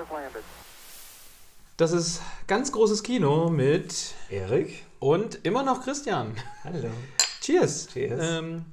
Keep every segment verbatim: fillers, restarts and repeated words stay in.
Das ist ganz großes Kino mit Erik und immer noch Christian. Hallo. Cheers. Cheers. Ähm,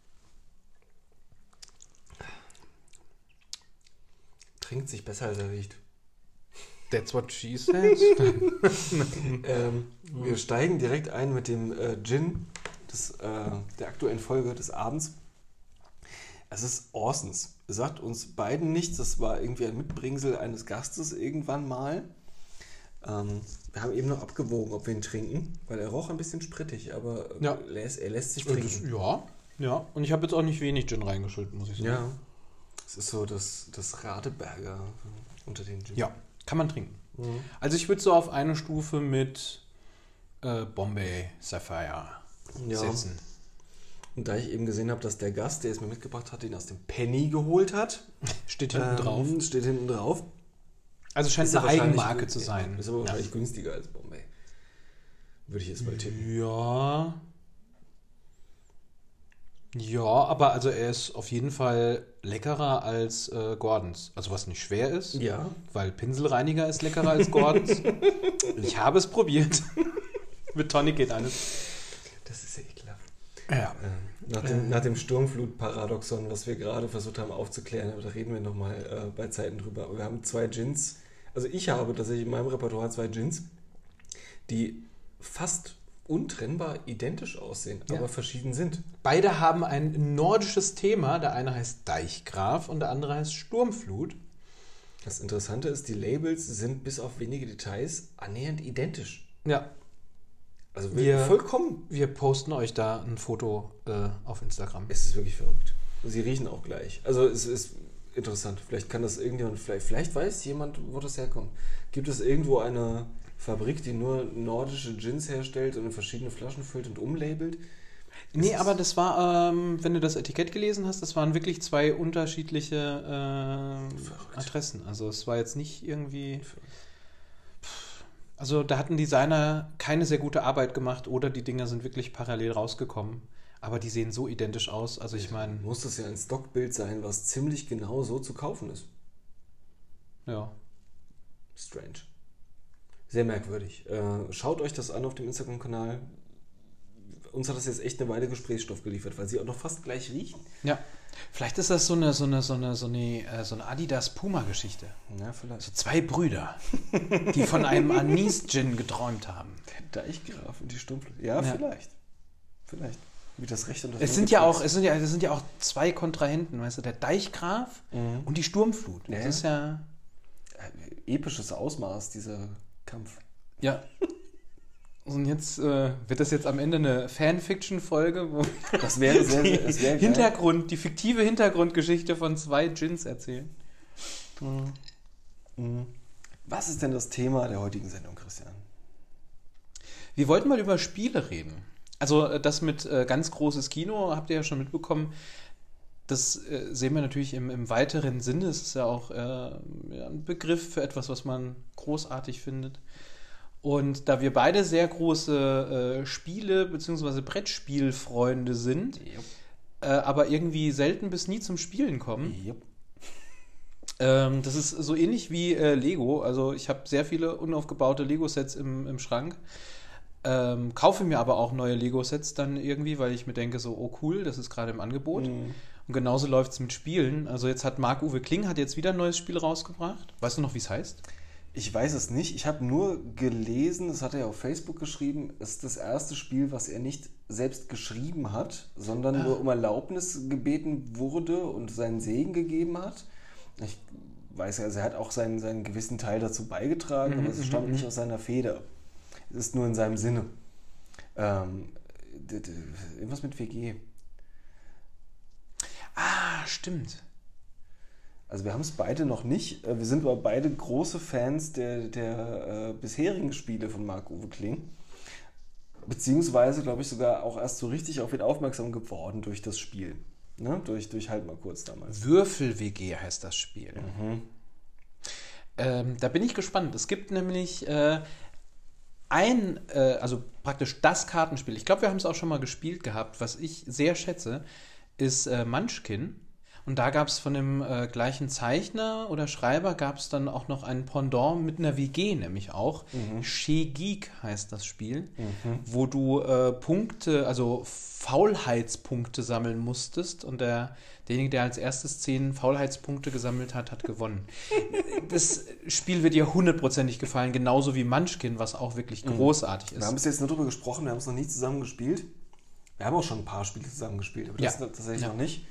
Trinkt sich besser, als er riecht. That's what she says. ähm, wir steigen direkt ein mit dem äh, Gin des, äh, der aktuellen Folge des Abends. Es ist Orsons. Sagt uns beiden nichts. Das war irgendwie ein Mitbringsel eines Gastes irgendwann mal. Ähm, wir haben eben noch abgewogen, ob wir ihn trinken, weil er roch ein bisschen sprittig, aber Ja. er, lässt, er lässt sich Das, trinken. ja, ja. Und ich habe jetzt auch nicht wenig Gin reingeschüttet, muss ich sagen. Ja, es ist so das, das Radeberger unter den Gin. Ja, kann man trinken. Mhm. Also ich würde so auf eine Stufe mit äh, Bombay Sapphire Ja. setzen. Und da ich eben gesehen habe, dass der Gast, der es mir mitgebracht hat, ihn aus dem Penny geholt hat. Steht hinten ähm, drauf. Steht hinten drauf. Also scheint Ist eine ja wahrscheinlich Eigenmarke gün- zu sein. Ist aber Ja. wahrscheinlich günstiger als Bombay. Würde ich jetzt mal tippen. Ja. Ja, aber also er ist auf jeden Fall leckerer als äh, Gordons. Also was nicht schwer ist, Ja. weil Pinselreiniger ist leckerer als Gordons. Ich habe es probiert. Mit Tonic geht alles. Das ist ja ekelhaft. Ja. Ähm, nach, dem, nach dem Sturmflut-Paradoxon, was wir gerade versucht haben aufzuklären, aber da reden wir nochmal äh, bei Zeiten drüber. Wir haben zwei Gins. Also ich habe tatsächlich in meinem Repertoire zwei Gins, die fast untrennbar identisch aussehen, Ja. aber verschieden sind. Beide haben ein nordisches Thema. Der eine heißt Deichgraf und der andere heißt Sturmflut. Das Interessante ist, die Labels sind bis auf wenige Details annähernd identisch. Ja, Also Wir- vollkommen. wir posten euch da ein Foto äh, auf Instagram. Es ist wirklich verrückt. Sie riechen auch gleich. Also es ist interessant. Vielleicht kann das irgendjemand, vielleicht, vielleicht weiß jemand, wo das herkommt. Gibt es irgendwo eine Fabrik, die nur nordische Gins herstellt und in verschiedene Flaschen füllt und umlabelt? Nee, ist- aber das war, ähm, wenn du das Etikett gelesen hast, das waren wirklich zwei unterschiedliche äh, Verrückt. Adressen. Also es war jetzt nicht irgendwie... Also da hatten Designer keine sehr gute Arbeit gemacht oder die Dinger sind wirklich parallel rausgekommen. Aber die sehen so identisch aus. Also ich meine, Muss das ja ein Stockbild sein, was ziemlich genau so zu kaufen ist. ja. Strange. Sehr merkwürdig. Äh, schaut euch das an auf dem Instagram-Kanal. Uns hat das jetzt echt eine Weile Gesprächsstoff geliefert, weil sie auch noch fast gleich riechen. Ja. Vielleicht ist das so eine, so eine, so eine, so eine, äh, so eine Adidas-Puma-Geschichte. Ja, vielleicht. So zwei Brüder, die von einem Anis-Gin geträumt haben. Der Deichgraf und die Sturmflut. Ja, Ja. vielleicht. Vielleicht. Wie das Recht und das Es sind ja Linke auch, es sind ja, es sind ja auch zwei Kontrahenten, weißt du, der Deichgraf Mhm. und die Sturmflut. Ja, Das ja. ist ja, Äh, episches Ausmaß, dieser Kampf. ja. Und jetzt äh, wird das jetzt am Ende eine Fanfiction-Folge, wo Das wäre sehr, die sehr, es wäre geil. Hintergrund, die fiktive Hintergrundgeschichte von zwei Gins erzählen. Mhm. Was ist denn das Thema der heutigen Sendung, Christian? Wir wollten mal über Spiele reden. Also äh, das mit äh, ganz großes Kino, habt ihr ja schon mitbekommen, das äh, sehen wir natürlich im, im weiteren Sinne. Es ist ja auch äh, ja, ein Begriff für etwas, was man großartig findet. Und da wir beide sehr große äh, Spiele- bzw. Brettspielfreunde sind, äh, aber irgendwie selten bis nie zum Spielen kommen, Jupp. ähm, das ist so ähnlich wie äh, Lego. Also ich habe sehr viele unaufgebaute Lego-Sets im, im Schrank. Ähm, kaufe mir aber auch neue Lego-Sets dann irgendwie, weil ich mir denke so, oh cool, das ist gerade im Angebot. Mhm. Und genauso läuft es mit Spielen. Also jetzt hat Marc-Uwe Kling hat jetzt wieder ein neues Spiel rausgebracht. Weißt du noch, wie es heißt? Ich weiß es nicht. Ich habe nur gelesen, das hat er auf Facebook geschrieben, es ist das erste Spiel, was er nicht selbst geschrieben hat, sondern Ah. nur um Erlaubnis gebeten wurde und seinen Segen gegeben hat. Ich weiß ja, also er hat auch seinen, seinen gewissen Teil dazu beigetragen, Mhm, aber es mhm, stammt mhm. nicht aus seiner Feder. Es ist nur in seinem Sinne. Ähm, d- d- irgendwas mit W G. Ah, stimmt. Also wir haben es beide noch nicht. Äh, Wir sind aber beide große Fans der, der äh, bisherigen Spiele von Marc-Uwe Kling. Beziehungsweise, glaube ich, sogar auch erst so richtig auf ihn aufmerksam geworden durch das Spiel. Ne? Durch, durch halt mal kurz damals. Würfel-W G heißt das Spiel. Ähm, da bin ich gespannt. Es gibt nämlich äh, ein, äh, also praktisch das Kartenspiel. Ich glaube, wir haben es auch schon mal gespielt gehabt. Was ich sehr schätze, ist äh, Munchkin. Und da gab es von dem äh, gleichen Zeichner oder Schreiber gab es dann auch noch ein Pendant mit einer W G, nämlich auch. Mhm. Chez Geek heißt das Spiel, mhm. wo du äh, Punkte, also Faulheitspunkte sammeln musstest und der, derjenige, der als erstes zehn Faulheitspunkte gesammelt hat, hat gewonnen. Das Spiel wird dir hundertprozentig gefallen, genauso wie Munchkin, was auch wirklich großartig mhm. ist. Wir haben bis jetzt nur darüber gesprochen, wir haben es noch nie zusammen gespielt. Wir haben auch schon ein paar Spiele zusammen gespielt, aber das ja. tatsächlich ja. noch nicht.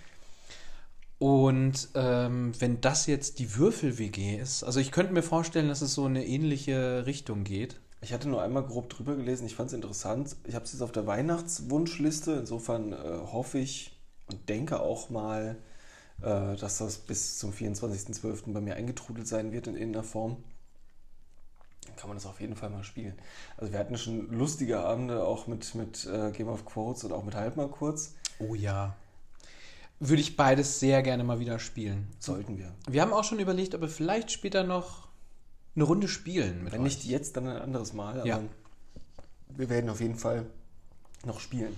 Und ähm, wenn das jetzt die Würfel-W G ist, also ich könnte mir vorstellen, dass es so eine ähnliche Richtung geht. Ich hatte nur einmal grob drüber gelesen, ich fand es interessant. Ich habe es jetzt auf der Weihnachtswunschliste, insofern äh, hoffe ich und denke auch mal, äh, dass das bis zum vierundzwanzigsten zwölften bei mir eingetrudelt sein wird in irgendeiner Form. Dann kann man das auf jeden Fall mal spielen. Also wir hatten schon lustige Abende auch mit, mit äh, Game of Quotes und auch mit Halt mal kurz. Oh ja. Würde ich beides sehr gerne mal wieder spielen. Sollten wir. Wir haben auch schon überlegt, ob wir vielleicht später noch eine Runde spielen mit Wenn euch. nicht jetzt, dann ein anderes Mal. Aber ja. wir werden auf jeden Fall noch spielen.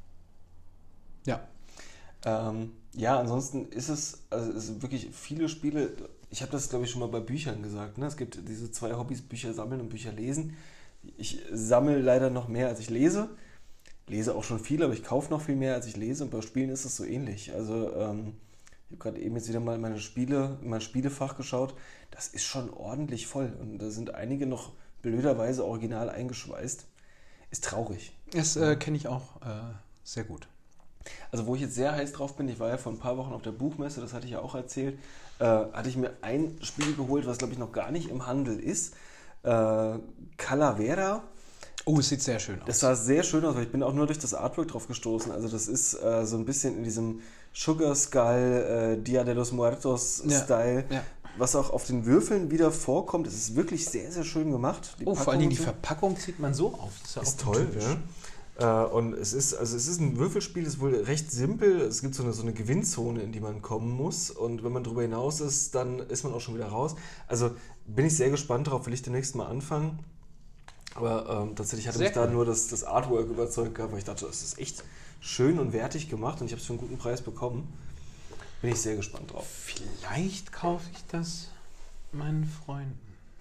Ja. Ähm, ja, ansonsten ist es, also es sind wirklich viele Spiele. Ich habe das, glaube ich, schon mal bei Büchern gesagt. Ne? Es gibt diese zwei Hobbys, Bücher sammeln und Bücher lesen. Ich sammle leider noch mehr, als ich lese. Lese auch schon viel, aber ich kaufe noch viel mehr, als ich lese. Und bei Spielen ist es so ähnlich. Also ähm, ich habe gerade eben jetzt wieder mal meine Spiele, mein Spielefach geschaut. Das ist schon ordentlich voll. Und da sind einige noch blöderweise original eingeschweißt. Ist traurig. Das äh, kenne ich auch äh, sehr gut. Also wo ich jetzt sehr heiß drauf bin, ich war ja vor ein paar Wochen auf der Buchmesse, das hatte ich ja auch erzählt, äh, hatte ich mir ein Spiel geholt, was glaube ich noch gar nicht im Handel ist. Äh, Calavera. Oh, es sieht sehr schön aus. Das sah sehr schön aus, weil ich bin auch nur durch das Artwork drauf gestoßen. Also das ist äh, so ein bisschen in diesem Sugar Skull, äh, Dia de los Muertos Style, ja, ja. was auch auf den Würfeln wieder vorkommt. Es ist wirklich sehr, sehr schön gemacht. Die oh, Packung vor allen Dingen die Verpackung zieht man so auf. Das ist, ja ist toll, ja. Äh, und es ist, also es ist ein Würfelspiel, es ist wohl recht simpel. Es gibt so eine, so eine Gewinnzone, in die man kommen muss. Und wenn man darüber hinaus ist, dann ist man auch schon wieder raus. Also bin ich sehr gespannt drauf, will ich demnächst mal anfangen. Aber ähm, tatsächlich hatte Sehr mich cool. da nur das, das Artwork überzeugt gehabt, weil ich dachte, das ist echt schön und wertig gemacht und ich habe es für einen guten Preis bekommen. Bin ich sehr gespannt drauf. Vielleicht kaufe ich das meinen Freunden.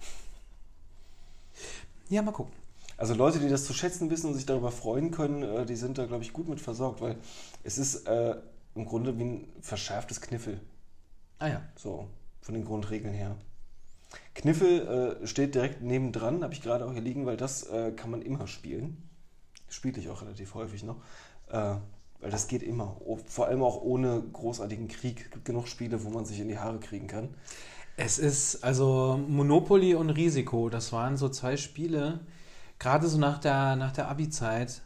Ja, mal gucken. Also Leute, die das zu schätzen wissen und sich darüber freuen können, äh, die sind da, glaube ich, gut mit versorgt, weil es ist äh, im Grunde wie ein verschärftes Kniffel. Ah ja. So, von den Grundregeln her. Kniffel äh, steht direkt nebendran, habe ich gerade auch hier liegen, weil das äh, kann man immer spielen. Spiele ich auch relativ häufig noch. Äh, weil das geht immer. Vor allem auch ohne großartigen Krieg. Es gibt genug Spiele, wo man sich in die Haare kriegen kann. Es ist also Monopoly und Risiko. Das waren so zwei Spiele, gerade so nach der, nach der Abi-Zeit.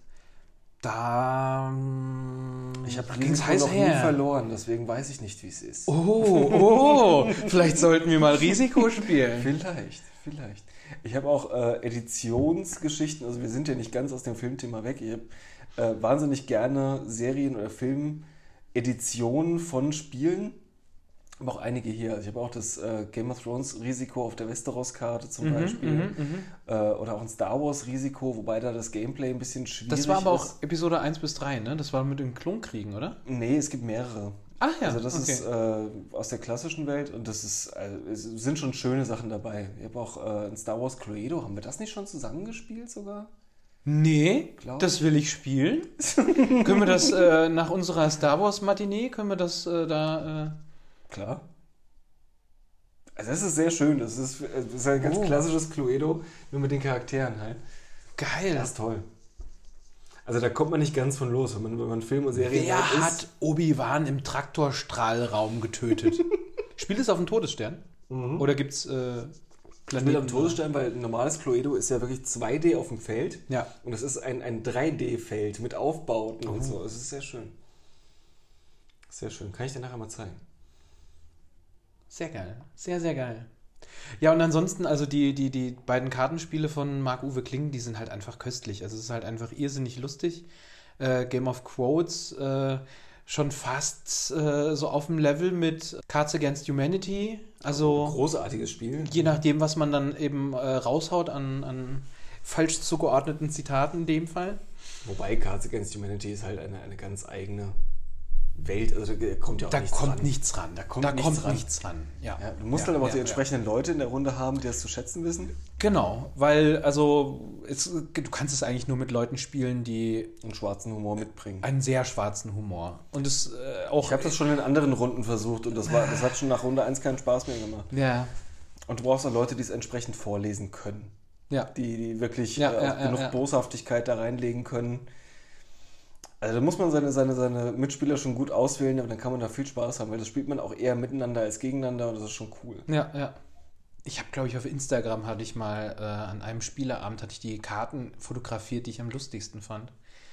Da ich habe Risiko noch nie verloren, deswegen weiß ich nicht, wie es ist. Oh, oh, vielleicht sollten wir mal Risiko spielen. Vielleicht, vielleicht. Ich habe auch äh, Editionsgeschichten, also wir sind ja nicht ganz aus dem Filmthema weg. Ich habe äh, wahnsinnig gerne Serien- oder Film-Editionen von Spielen. Ich habe auch einige hier. Also ich habe auch das äh, Game of Thrones Risiko auf der Westeros-Karte zum mhm, Beispiel. Mhm, äh, oder auch ein Star Wars Risiko, wobei da das Gameplay ein bisschen schwierig ist. Das war aber ist. auch Episode eins bis drei, ne? Das war mit den Klonkriegen, oder? Nee, es gibt mehrere. Ach ja, also das okay. ist äh, aus der klassischen Welt und das ist, äh, es sind schon schöne Sachen dabei. Ich habe auch äh, ein Star Wars Cluedo. Haben wir das nicht schon zusammengespielt sogar? Nee, Glaub das will ich spielen. Können wir das äh, nach unserer Star Wars Matinee, können wir das äh, da... Äh Klar. Also das ist sehr schön. Das ist, das ist ein ganz oh. klassisches Cluedo, nur mit den Charakteren halt. Geil. Das ist toll. Also da kommt man nicht ganz von los, wenn man, wenn man Film und Serien Wer ist. hat Obi-Wan im Traktorstrahlraum getötet? Spielt es auf dem Todesstern? Mhm. Oder gibt es äh, Planeten? Auf dem Todesstern, weil ein normales Cluedo ist ja wirklich zwei D auf dem Feld. Ja. Und das ist ein, ein drei D-Feld mit Aufbauten oh. und so. Es ist sehr schön. Sehr schön. Kann ich dir nachher mal zeigen. Sehr geil. Sehr, sehr geil. Ja, und ansonsten, also die, die, die beiden Kartenspiele von Marc-Uwe Kling, die sind halt einfach köstlich. Also es ist halt einfach irrsinnig lustig. Äh, Game of Quotes äh, schon fast äh, so auf dem Level mit Cards Against Humanity. Also großartiges Spiel. Je nachdem, was man dann eben äh, raushaut an, an falsch zugeordneten Zitaten in dem Fall. Wobei Cards Against Humanity ist halt eine, eine ganz eigene Welt, also da kommt ja auch Da nichts kommt ran. nichts ran. Da kommt da nichts kommt ran. nichts ran. Ja. Ja, du musst ja, dann aber auch ja, die ja. entsprechenden Leute in der Runde haben, die das zu schätzen wissen. Genau, weil also es, du kannst es eigentlich nur mit Leuten spielen, die Und schwarzen Humor mitbringen. einen sehr schwarzen Humor. Und es äh, auch. Ich habe das schon in anderen Runden versucht und das, war, das hat schon nach Runde eins keinen Spaß mehr gemacht. Ja. Und du brauchst auch Leute, die es entsprechend vorlesen können. Ja. Die, die wirklich Ja, äh, ja, auch ja, genug ja. Boshaftigkeit da reinlegen können. Also da muss man seine, seine, seine Mitspieler schon gut auswählen, aber dann kann man da viel Spaß haben, weil das spielt man auch eher miteinander als gegeneinander und das ist schon cool. Ja, ja. Ich habe, glaube ich, auf Instagram hatte ich mal äh, an einem Spieleabend hatte ich die Karten fotografiert, die ich am lustigsten fand.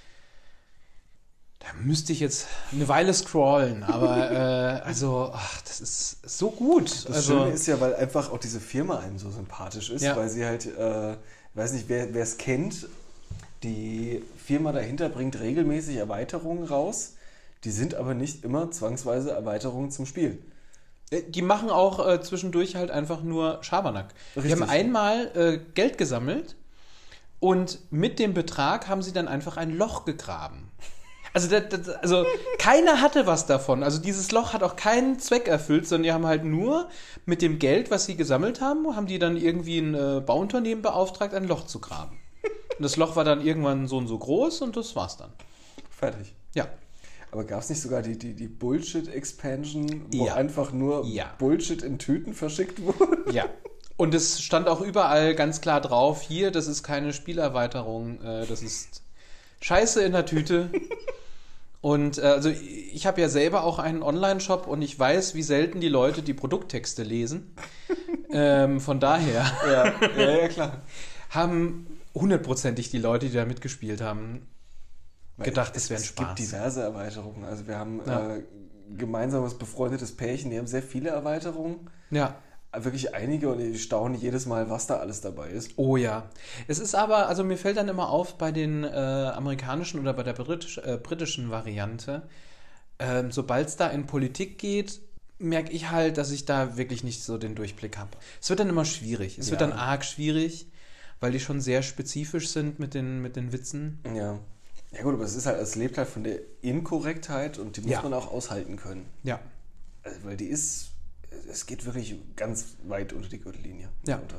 Da müsste ich jetzt eine Weile scrollen, aber äh, also, ach, das ist so gut. Das also, Schöne ist ja, weil einfach auch diese Firma einem so sympathisch ist, Ja. weil sie halt, äh, ich weiß nicht, wer es kennt, die Firma dahinter bringt regelmäßig Erweiterungen raus, die sind aber nicht immer zwangsweise Erweiterungen zum Spiel. Die machen auch äh, zwischendurch halt einfach nur Schabernack. Die Richtig. haben einmal äh, Geld gesammelt und mit dem Betrag haben sie dann einfach ein Loch gegraben. Also, das, das, also keiner hatte was davon. Also dieses Loch hat auch keinen Zweck erfüllt, sondern die haben halt nur mit dem Geld, was sie gesammelt haben, haben die dann irgendwie ein äh, Bauunternehmen beauftragt, ein Loch zu graben. Und das Loch war dann irgendwann so und so groß und das war's dann. Fertig. Ja. Aber gab es nicht sogar die, die, die Bullshit-Expansion, wo Ja. einfach nur Ja. Bullshit in Tüten verschickt wurde? Ja. Und es stand auch überall ganz klar drauf, hier, das ist keine Spielerweiterung, äh, das ist Scheiße in der Tüte. Und äh, also ich habe ja selber auch einen Online-Shop und ich weiß, wie selten die Leute die Produkttexte lesen. ähm, von daher Ja, ja, ja, klar. haben hundertprozentig die Leute, die da mitgespielt haben, gedacht, es, es wäre ein es Spaß. gibt diverse Erweiterungen. Also wir haben Ja. äh, gemeinsames befreundetes Pärchen, die haben sehr viele Erweiterungen. Ja. Wirklich einige und ich staune jedes Mal, was da alles dabei ist. Oh ja. Es ist aber, also mir fällt dann immer auf bei den äh, amerikanischen oder bei der britisch, äh, britischen Variante, ähm, sobald es da in Politik geht, merke ich halt, dass ich da wirklich nicht so den Durchblick habe. Es wird dann immer schwierig. Es wird Ja. dann arg schwierig, weil die schon sehr spezifisch sind mit den, mit den Witzen. Ja. Ja gut, aber es ist halt, es lebt halt von der Inkorrektheit und die muss Ja. man auch aushalten können. Ja. Also, weil die ist, es geht wirklich ganz weit unter die Gürtellinie. Ja. Unter.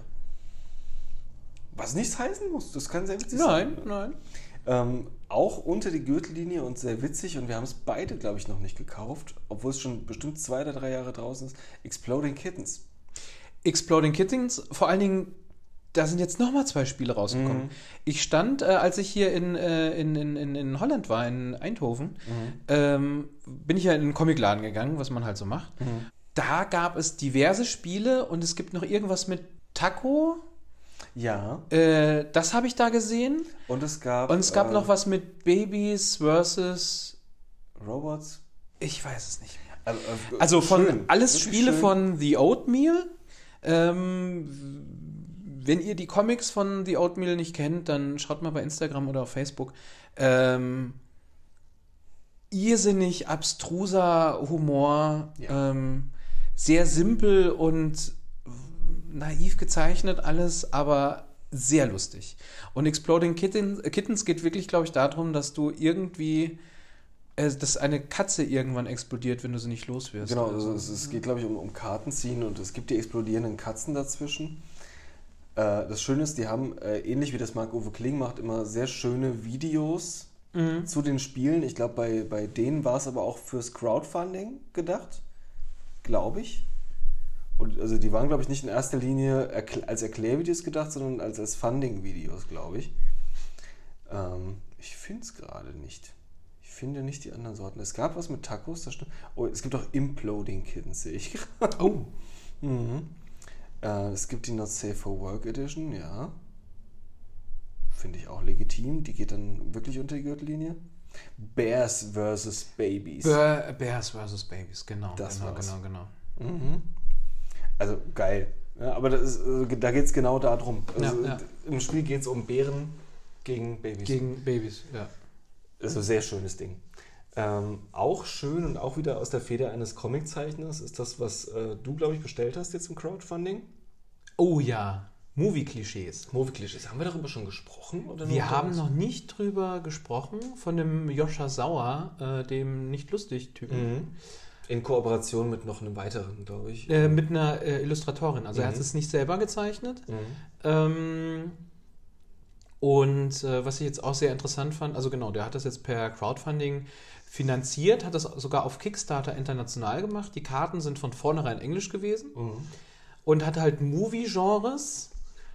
Was nichts heißen muss, das kann sehr witzig Nein, sein. nein. Ähm, auch unter die Gürtellinie und sehr witzig und wir haben es beide, glaube ich, noch nicht gekauft, obwohl es schon bestimmt zwei oder drei Jahre draußen ist. Exploding Kittens. Exploding Kittens, vor allen Dingen, da sind jetzt nochmal zwei Spiele rausgekommen. Mhm. Ich stand, äh, als ich hier in, äh, in, in, in, in Holland war, in Eindhoven, Mhm. ähm, bin ich ja in einen Comicladen gegangen, was man halt so macht. Mhm. Da gab es diverse Spiele und es gibt noch irgendwas mit Taco. Ja. Äh, das habe ich da gesehen. Und es gab. Und es gab äh, noch was mit Babys versus. Robots. Ich weiß es nicht mehr. Also, äh, Also von schön. alles Wirklich Spiele schön. von The Oatmeal. Ähm, wenn ihr die Comics von The Oatmeal nicht kennt, dann schaut mal bei Instagram oder auf Facebook. Ähm, irrsinnig abstruser Humor. Ja. Ähm, sehr simpel und naiv gezeichnet alles, aber sehr lustig. Und Exploding Kittens, Kittens geht wirklich, glaube ich, darum, dass du irgendwie, äh, dass eine Katze irgendwann explodiert, wenn du sie nicht los wirst. Genau, oder also so. es, es geht, glaube ich, um, um Kartenziehen und es gibt die explodierenden Katzen dazwischen. Äh, das Schöne ist, die haben, äh, ähnlich wie das Marc-Uwe Kling macht, immer sehr schöne Videos Mhm. zu den Spielen. Ich glaube, bei, bei denen war es aber auch fürs Crowdfunding gedacht, glaube ich. Und also die waren, glaube ich, nicht in erster Linie erkl- als Erklärvideos gedacht, sondern als, als Funding-Videos, glaube ich. Ähm, ich finde es gerade nicht. Ich finde nicht die anderen Sorten. Es gab was mit Tacos, das stimmt. Oh, es gibt auch Imploding Kittens, sehe ich gerade. Oh. Mhm. Äh, es gibt die Not Safe for Work Edition, ja. Finde ich auch legitim. Die geht dann wirklich unter die Gürtellinie. Bears versus Babies. Bear, Bears versus Babies, genau. Das genau, war's. genau, genau. Mhm. Also geil. Ja, aber das ist, also, da geht es genau darum. Also, Ja, ja. Im Spiel geht es um Bären gegen Babys. Gegen Babys, ja. Also sehr schönes Ding. Ähm, auch schön und auch wieder aus der Feder eines Comiczeichners ist das, was äh, du, glaube ich, bestellt hast jetzt im Crowdfunding. Oh ja. Movie-Klischees. Movie-Klischees. Haben wir darüber schon gesprochen? Oder Wir haben noch nicht drüber gesprochen, von dem Joscha Sauer, äh, dem Nicht-Lustig-Typen. Mhm. In Kooperation mit noch einem weiteren, glaube ich. Äh, mit einer äh, Illustratorin. Also mhm. er hat es nicht selber gezeichnet. Mhm. Ähm, und äh, was ich jetzt auch sehr interessant fand, also genau, der hat das jetzt per Crowdfunding finanziert, hat das sogar auf Kickstarter international gemacht. Die Karten sind von vornherein Englisch gewesen. Mhm. Und hat halt Movie-Genres,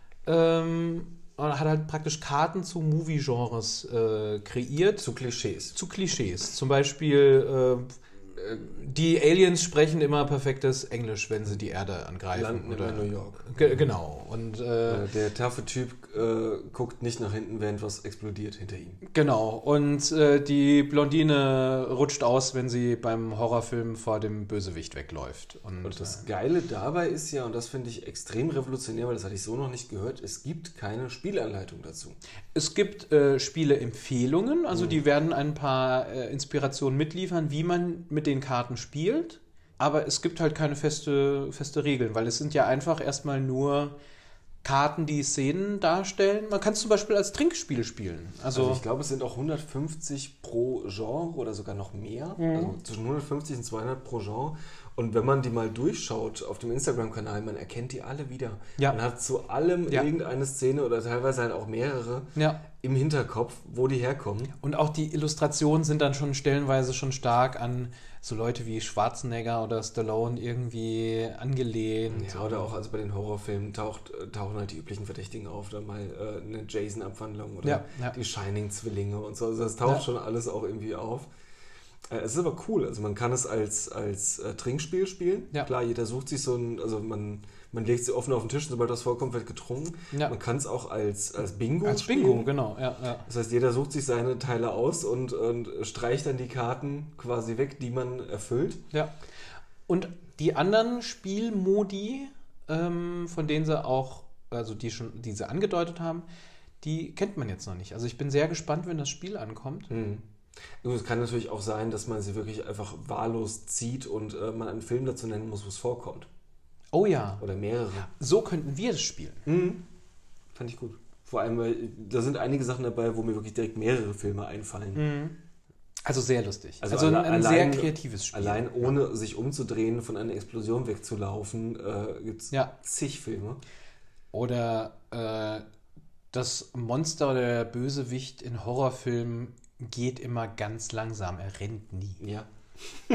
ähm, hat halt praktisch Karten zu Movie-Genres äh, kreiert. Zu Klischees. Zu Klischees. Zum Beispiel, äh, die Aliens sprechen immer perfektes Englisch, wenn sie die Erde angreifen. Landen oder in New York. Ge- genau. Und, äh, der taffe Typ äh, guckt nicht nach hinten, während was explodiert hinter ihm. Genau. Und äh, die Blondine rutscht aus, wenn sie beim Horrorfilm vor dem Bösewicht wegläuft. Und, Und das äh, Geile dabei ist ja, und das finde ich extrem revolutionär, weil das hatte ich so noch nicht gehört, es gibt keine Spielanleitung dazu. Es gibt äh, Spieleempfehlungen, also Mhm. die werden ein paar äh, Inspirationen mitliefern, wie man mit den Karten spielt. Aber es gibt halt keine feste, feste Regeln, weil es sind ja einfach erstmal nur Karten, die Szenen darstellen. Man kann es zum Beispiel als Trinkspiel spielen. Also, Also ich glaube, es sind auch hundertfünfzig pro Genre oder sogar noch mehr. Mhm. Also zwischen hundertfünfzig und zweihundert pro Genre. Und wenn man die mal durchschaut auf dem Instagram-Kanal, man erkennt die alle wieder. Ja. Man hat zu allem Ja. irgendeine Szene oder teilweise halt auch mehrere ja. im Hinterkopf, wo die herkommen. Und auch die Illustrationen sind dann schon stellenweise schon stark an so Leute wie Schwarzenegger oder Stallone irgendwie angelehnt. Ja, oder auch also bei den Horrorfilmen taucht, tauchen halt die üblichen Verdächtigen auf, da mal äh, eine Jason-Abwandlung oder Ja, ja. die Shining-Zwillinge und so. Also das taucht Ja. schon alles auch irgendwie auf. Äh, es ist aber cool, also man kann es als, als äh, Trinkspiel spielen. Ja. Klar, jeder sucht sich so ein, also man, man legt sie offen auf den Tisch, sobald das vorkommt, wird getrunken. Ja. Man kann es auch als, als Bingo Als spielen. Bingo, genau. Ja, ja. Das heißt, jeder sucht sich seine Teile aus und, und streicht dann die Karten quasi weg, die man erfüllt. Ja. Und die anderen Spielmodi, ähm, von denen sie auch, also die schon, die sie angedeutet haben, die kennt man jetzt noch nicht. Also ich bin sehr gespannt, wenn das Spiel ankommt. Hm. Nun, es kann natürlich auch sein, dass man sie wirklich einfach wahllos zieht und äh, man einen Film dazu nennen muss, wo es vorkommt. Oh ja. Oder mehrere. So könnten wir das spielen. Mhm. Fand ich gut. Vor allem, weil da sind einige Sachen dabei, wo mir wirklich direkt mehrere Filme einfallen. Mhm. Also sehr lustig. Also Also, ein, alle- ein allein- sehr kreatives Spiel. Allein ohne sich umzudrehen, von einer Explosion wegzulaufen, äh, gibt es Ja. zig Filme. Oder äh, das Monster oder der Bösewicht in Horrorfilmen geht immer ganz langsam. Er rennt nie. Ja. Das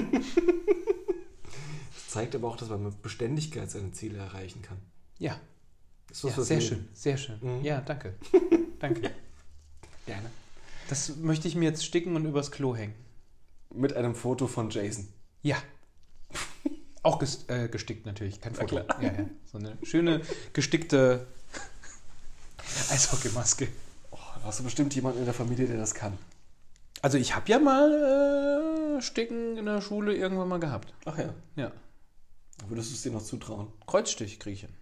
zeigt aber auch, dass man mit Beständigkeit seine Ziele erreichen kann. Ja, Ist was, ja was sehr mir- schön, sehr schön. Mhm. Ja, danke. Danke. Gerne. Das möchte ich mir jetzt sticken und übers Klo hängen. Mit einem Foto von Jason. Ja. Auch ges äh, gestickt natürlich, kein Na Foto. klar. Ja, ja. So eine schöne gestickte Eishockeymaske. Oh, da hast du bestimmt jemanden in der Familie, der das kann. Also ich habe ja mal äh, Sticken in der Schule irgendwann mal gehabt. Ach ja. Ja. Würdest du es dir noch zutrauen? Kreuzstich kriege ich hin.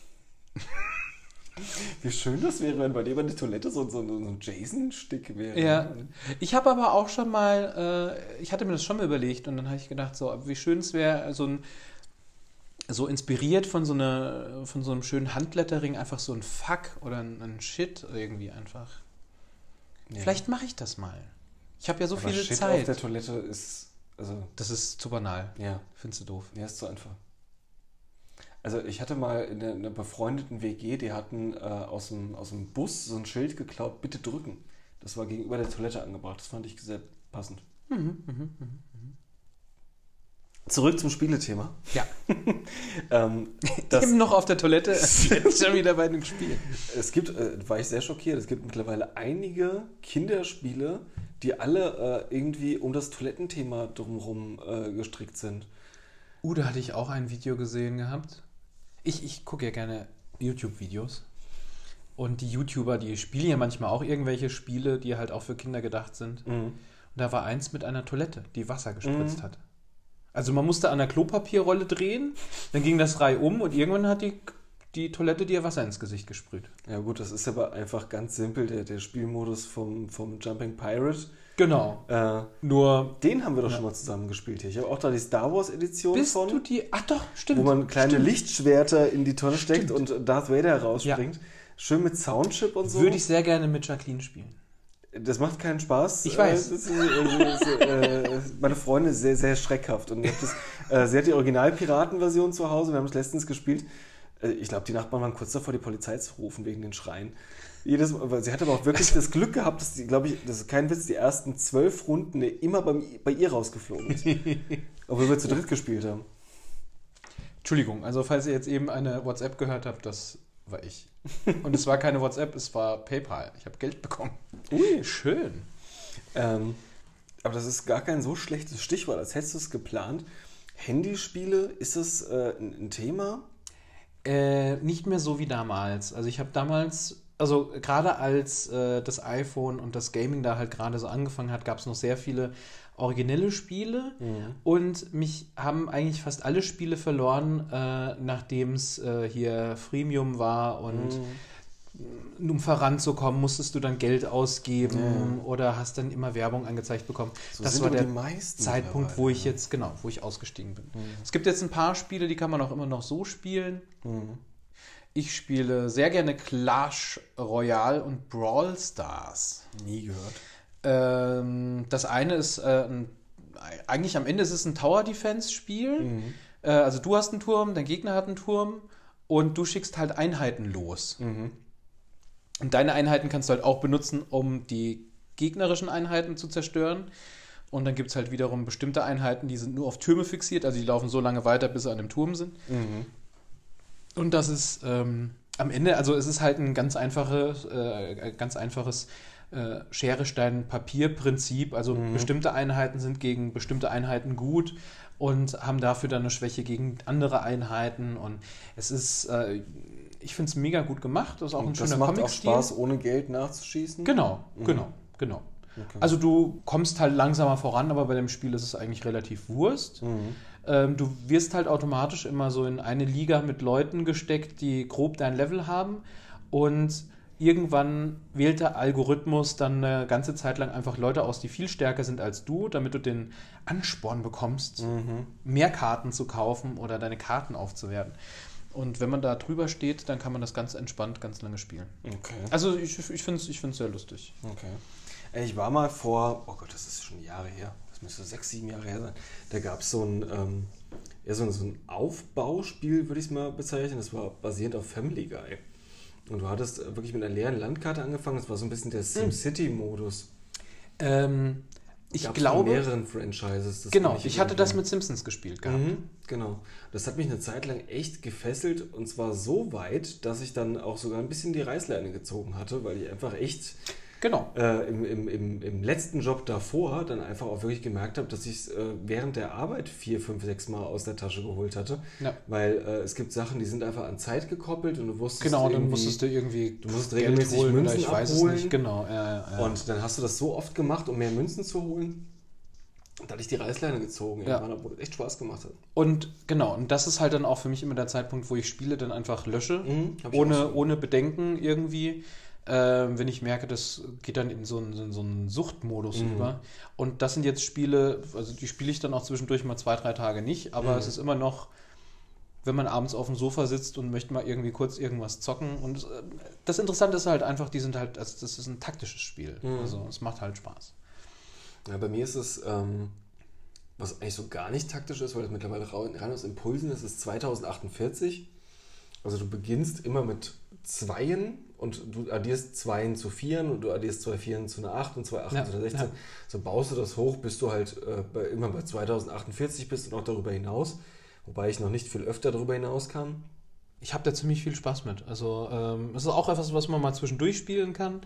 Wie schön das wäre, wenn bei dir bei der Toilette so, so, so ein Jason-Stick wäre. Ja, ich habe aber auch schon mal, äh, ich hatte mir das schon mal überlegt und dann habe ich gedacht, so wie schön es wäre, so ein so inspiriert von so einer, von so einem schönen Handlettering einfach so ein Fuck oder ein, ein Shit irgendwie einfach. Ja. Vielleicht mache ich das mal. Ich habe ja so Aber viel Shit Zeit. auf der Toilette ist, also, Das ist zu banal. ja, Findest du doof? ja, ist zu einfach. Also ich hatte mal in einer, in einer befreundeten W G, die hatten äh, aus, dem, aus dem Bus so ein Schild geklaut, bitte drücken. Das war gegenüber der Toilette angebracht. Das fand ich sehr passend. Mhm, mhm, mhm. Zurück zum Spielethema. Ja. ähm, das, Eben noch auf der Toilette, jetzt schon wieder bei einem Spiel. es gibt, äh, war ich sehr schockiert, es gibt mittlerweile einige Kinderspiele, die alle äh, irgendwie um das Toilettenthema drumherum äh, gestrickt sind. Uh, da hatte ich auch ein Video gesehen gehabt. Ich, ich gucke ja gerne YouTube-Videos. Und die YouTuber, die spielen ja manchmal auch irgendwelche Spiele, die halt auch für Kinder gedacht sind. Mhm. Und da war eins mit einer Toilette, die Wasser gespritzt Mhm. hat. Also man musste an der Klopapierrolle drehen, dann ging das reihum und irgendwann hat die, die Toilette dir Wasser ins Gesicht gesprüht. Ja gut, das ist aber einfach ganz simpel, der, der Spielmodus vom, vom Jumping Pirate. Genau. Äh, Nur... Den haben wir doch Ja. schon mal zusammen gespielt hier. Ich habe auch da die Star Wars Edition Bist von, du die... Ach doch, stimmt. wo man kleine stimmt. Lichtschwerter in die Tonne steckt Stimmt. und Darth Vader herausspringt. Ja. Schön mit Soundchip und so. Würde ich sehr gerne mit Jacqueline spielen. Das macht keinen Spaß. Ich weiß. Äh, das ist, äh, das ist, äh, meine Freundin ist sehr, sehr schreckhaft. Und ich hab das, äh, sie hat die Original-Piraten-Version zu Hause. Wir haben es letztens gespielt. Äh, ich glaube, die Nachbarn waren kurz davor, die Polizei zu rufen wegen den Schreien. Jedes Mal, weil sie hat aber auch wirklich das Glück gehabt, dass die, glaube ich, das ist kein Witz, die ersten zwölf Runden immer bei, bei ihr rausgeflogen ist. Obwohl wir zu dritt gespielt haben. Entschuldigung, also falls ihr jetzt eben eine WhatsApp gehört habt, das war ich. Und es war keine WhatsApp, es war PayPal. Ich habe Geld bekommen. Ui. Schön. Ähm, aber das ist gar kein so schlechtes Stichwort, als hättest du es geplant. Handyspiele, ist das äh, ein, ein Thema? Äh, nicht mehr so wie damals. Also ich habe damals, also gerade als äh, das iPhone und das Gaming da halt gerade so angefangen hat, gab es noch sehr viele originelle Spiele Mhm. und mich haben eigentlich fast alle Spiele verloren, äh, nachdem es äh, hier Freemium war und Mhm. um voranzukommen, musstest du dann Geld ausgeben Ja. oder hast dann immer Werbung angezeigt bekommen. So das sind war aber der die meisten Zeitpunkt, wo ich mittlerweile, jetzt, genau, wo ich ausgestiegen bin. Mhm. Es gibt jetzt ein paar Spiele, die kann man auch immer noch so spielen. Mhm. Ich spiele sehr gerne Clash Royale und Brawl Stars. Nie gehört. Ähm, das eine ist äh, ein, eigentlich am Ende ist es ein Tower-Defense-Spiel. Mhm. Äh, also du hast einen Turm, dein Gegner hat einen Turm und du schickst halt Einheiten los. Mhm. Und deine Einheiten kannst du halt auch benutzen, um die gegnerischen Einheiten zu zerstören. Und dann gibt es halt wiederum bestimmte Einheiten, die sind nur auf Türme fixiert, also die laufen so lange weiter, bis sie an dem Turm sind. Mhm. Und das ist ähm, am Ende, also es ist halt ein ganz einfaches, äh, ganz einfaches äh, Schere-Stein-Papier-Prinzip. Also Mhm. bestimmte Einheiten sind gegen bestimmte Einheiten gut und haben dafür dann eine Schwäche gegen andere Einheiten. Und es ist, äh, ich finde es mega gut gemacht. Das ist auch ein Und das schöner macht auch Comic-Stil. Spaß, ohne Geld nachzuschießen? Genau, Mhm. genau, genau. Okay. Also du kommst halt langsamer voran, aber bei dem Spiel ist es eigentlich relativ Wurst. Mhm. Ähm, du wirst halt automatisch immer so in eine Liga mit Leuten gesteckt, die grob dein Level haben und irgendwann wählt der Algorithmus dann eine ganze Zeit lang einfach Leute aus, die viel stärker sind als du, damit du den Ansporn bekommst, Mhm. mehr Karten zu kaufen oder deine Karten aufzuwerten. Und wenn man da drüber steht, dann kann man das ganz entspannt ganz lange spielen. Okay. Also ich, ich finde es ich find's sehr lustig. Okay. Ey, Ich war mal vor, oh Gott, das ist schon Jahre her, das müsste sechs, sieben Jahre her sein, da gab es so ein, ähm, ja, so ein, so ein Aufbauspiel, würde ich es mal bezeichnen, das war basierend auf Family Guy. Und du hattest äh, wirklich mit einer leeren Landkarte angefangen, das war so ein bisschen der SimCity-Modus. Ähm, ich Gab's glaube, von mehreren Franchises. Das genau, kann ich hatte irgendwie- das mit Simpsons gespielt gehabt. Mhm, genau. Das hat mich eine Zeit lang echt gefesselt und zwar so weit, dass ich dann auch sogar ein bisschen die Reißleine gezogen hatte, weil ich einfach echt Genau. äh, im, im, im, im letzten Job davor dann einfach auch wirklich gemerkt habe, dass ich es äh, während der Arbeit vier, fünf, sechs Mal aus der Tasche geholt hatte. Ja. Weil äh, es gibt Sachen, die sind einfach an Zeit gekoppelt und du wusstest Genau, dann irgendwie- musstest du irgendwie du musst Geld regelmäßig holen oder Münzen ich weiß abholen. es nicht. Genau, ja, ja, ja. Und dann hast du das so oft gemacht, um mehr Münzen zu holen. Da hatte ich die Reißleine gezogen, Ja. irgendwann, obwohl es echt Spaß gemacht hat. Und genau, und das ist halt dann auch für mich immer der Zeitpunkt, wo ich Spiele dann einfach lösche, Mhm, hab ich auch ohne, so. ohne Bedenken irgendwie. Ähm, wenn ich merke, das geht dann in so einen, in so einen Suchtmodus Mhm. über. Und das sind jetzt Spiele, also die spiele ich dann auch zwischendurch mal zwei, drei Tage nicht, aber Mhm. es ist immer noch, wenn man abends auf dem Sofa sitzt und möchte mal irgendwie kurz irgendwas zocken. Und äh, das Interessante ist halt einfach, die sind halt, also das ist ein taktisches Spiel. Mhm. Also es macht halt Spaß. Ja, bei mir ist es, ähm, was eigentlich so gar nicht taktisch ist, weil das mittlerweile rein rein aus Impulsen ist, ist zweitausendachtundvierzig. Also du beginnst immer mit Zweien und du addierst Zweien zu Vieren und du addierst zwei Vieren zu einer Acht und zwei Achten Ja, zu einer sechzehn. ja. So baust du das hoch, bis du halt äh, bei, immer bei zweitausendachtundvierzig bist und auch darüber hinaus. Wobei ich noch nicht viel öfter darüber hinaus kam. Ich habe da ziemlich viel Spaß mit. Also ähm, es ist auch etwas, was man mal zwischendurch spielen kann.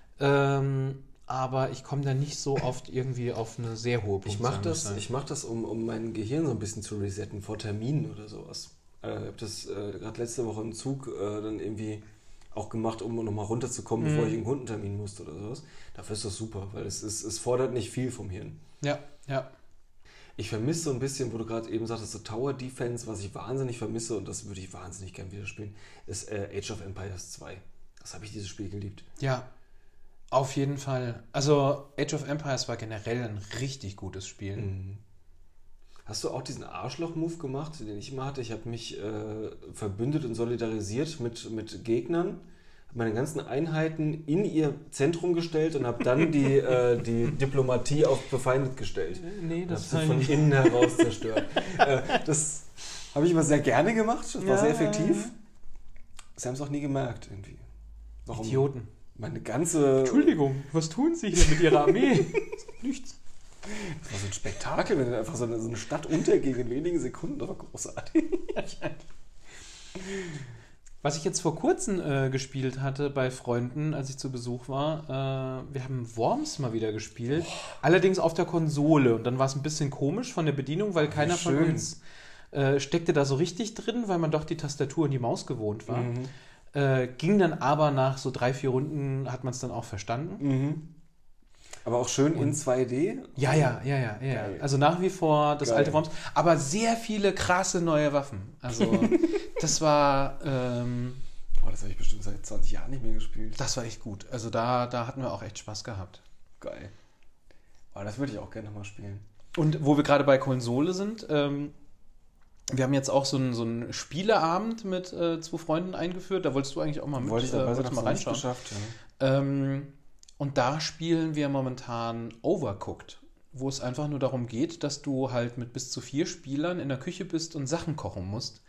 Ähm, aber ich komme da nicht so oft irgendwie auf eine sehr hohe Ich Punktzahl. mache muss das, sagen. ich mach das um, um mein Gehirn so ein bisschen zu resetten vor Terminen oder sowas. Äh, ich habe das äh, gerade letzte Woche im Zug äh, dann irgendwie auch gemacht, um nochmal runterzukommen, Mhm. bevor ich einen Kundentermin musste oder sowas. Dafür ist das super, weil es, ist, es fordert nicht viel vom Hirn. Ja, ja. Ich vermisse so ein bisschen, wo du gerade eben sagtest, so Tower Defense, was ich wahnsinnig vermisse und das würde ich wahnsinnig gern wieder spielen, ist äh, Age of Empires zwei. Das habe ich dieses Spiel geliebt. Ja. Auf jeden Fall. Also Age of Empires war generell ein richtig gutes Spiel. Mhm. Hast du auch diesen Arschloch-Move gemacht, den ich immer hatte? Ich habe mich äh, verbündet und solidarisiert mit, mit Gegnern, habe meine ganzen Einheiten in ihr Zentrum gestellt und habe dann die, äh, die Diplomatie auf befeindet gestellt. Nee, das habe sie von innen heraus zerstört. äh, das habe ich immer sehr gerne gemacht, das war Ja, sehr effektiv. ja, ja. Sie haben es auch nie gemerkt irgendwie. Warum? Idioten. Meine ganze... Entschuldigung, was tun Sie hier mit Ihrer Armee? Nichts. Das war so ein Spektakel, wenn einfach so eine, so eine Stadt unterging in wenigen Sekunden. Das war großartig. Was ich jetzt vor kurzem äh, gespielt hatte bei Freunden, als ich zu Besuch war, äh, wir haben Worms mal wieder gespielt, oh. allerdings auf der Konsole. Und dann war es ein bisschen komisch von der Bedienung, weil Ach, keiner schön. von uns äh, steckte da so richtig drin, weil man doch die Tastatur und die Maus gewohnt war. Mhm. Äh, ging dann aber nach so drei, vier Runden, hat man es dann auch verstanden. Mhm. Aber auch schön Und in zwei D? Ja, ja, ja, ja, ja. Geil. Also nach wie vor das Geil. alte Worms, aber sehr viele krasse neue Waffen. Also das war, ähm, Oh, das habe ich bestimmt seit zwanzig Jahren nicht mehr gespielt. das war echt gut. Also da, da hatten wir auch echt Spaß gehabt. Geil. Oh, das würde ich auch gerne nochmal spielen. Und wo wir gerade bei Konsole sind, ähm, wir haben jetzt auch so einen, so einen Spieleabend mit äh, zwei Freunden eingeführt. Da wolltest du eigentlich auch mal mit, Wollte ich dabei äh, sein, wolltest hab's mal noch nicht reinschauen. geschafft. Ja. Ähm, und da spielen wir momentan Overcooked, wo es einfach nur darum geht, dass du halt mit bis zu vier Spielern in der Küche bist und Sachen kochen musst.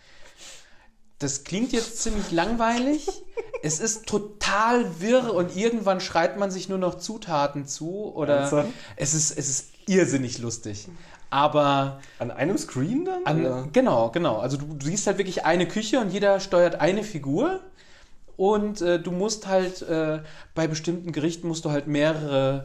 Das klingt jetzt ziemlich langweilig. Es ist total wirr und irgendwann schreit man sich nur noch Zutaten zu oder es ist, es ist irrsinnig lustig. Aber an einem Screen dann? An, genau, genau. Also du, du siehst halt wirklich eine Küche und jeder steuert eine Figur und äh, du musst halt äh, bei bestimmten Gerichten musst du halt mehrere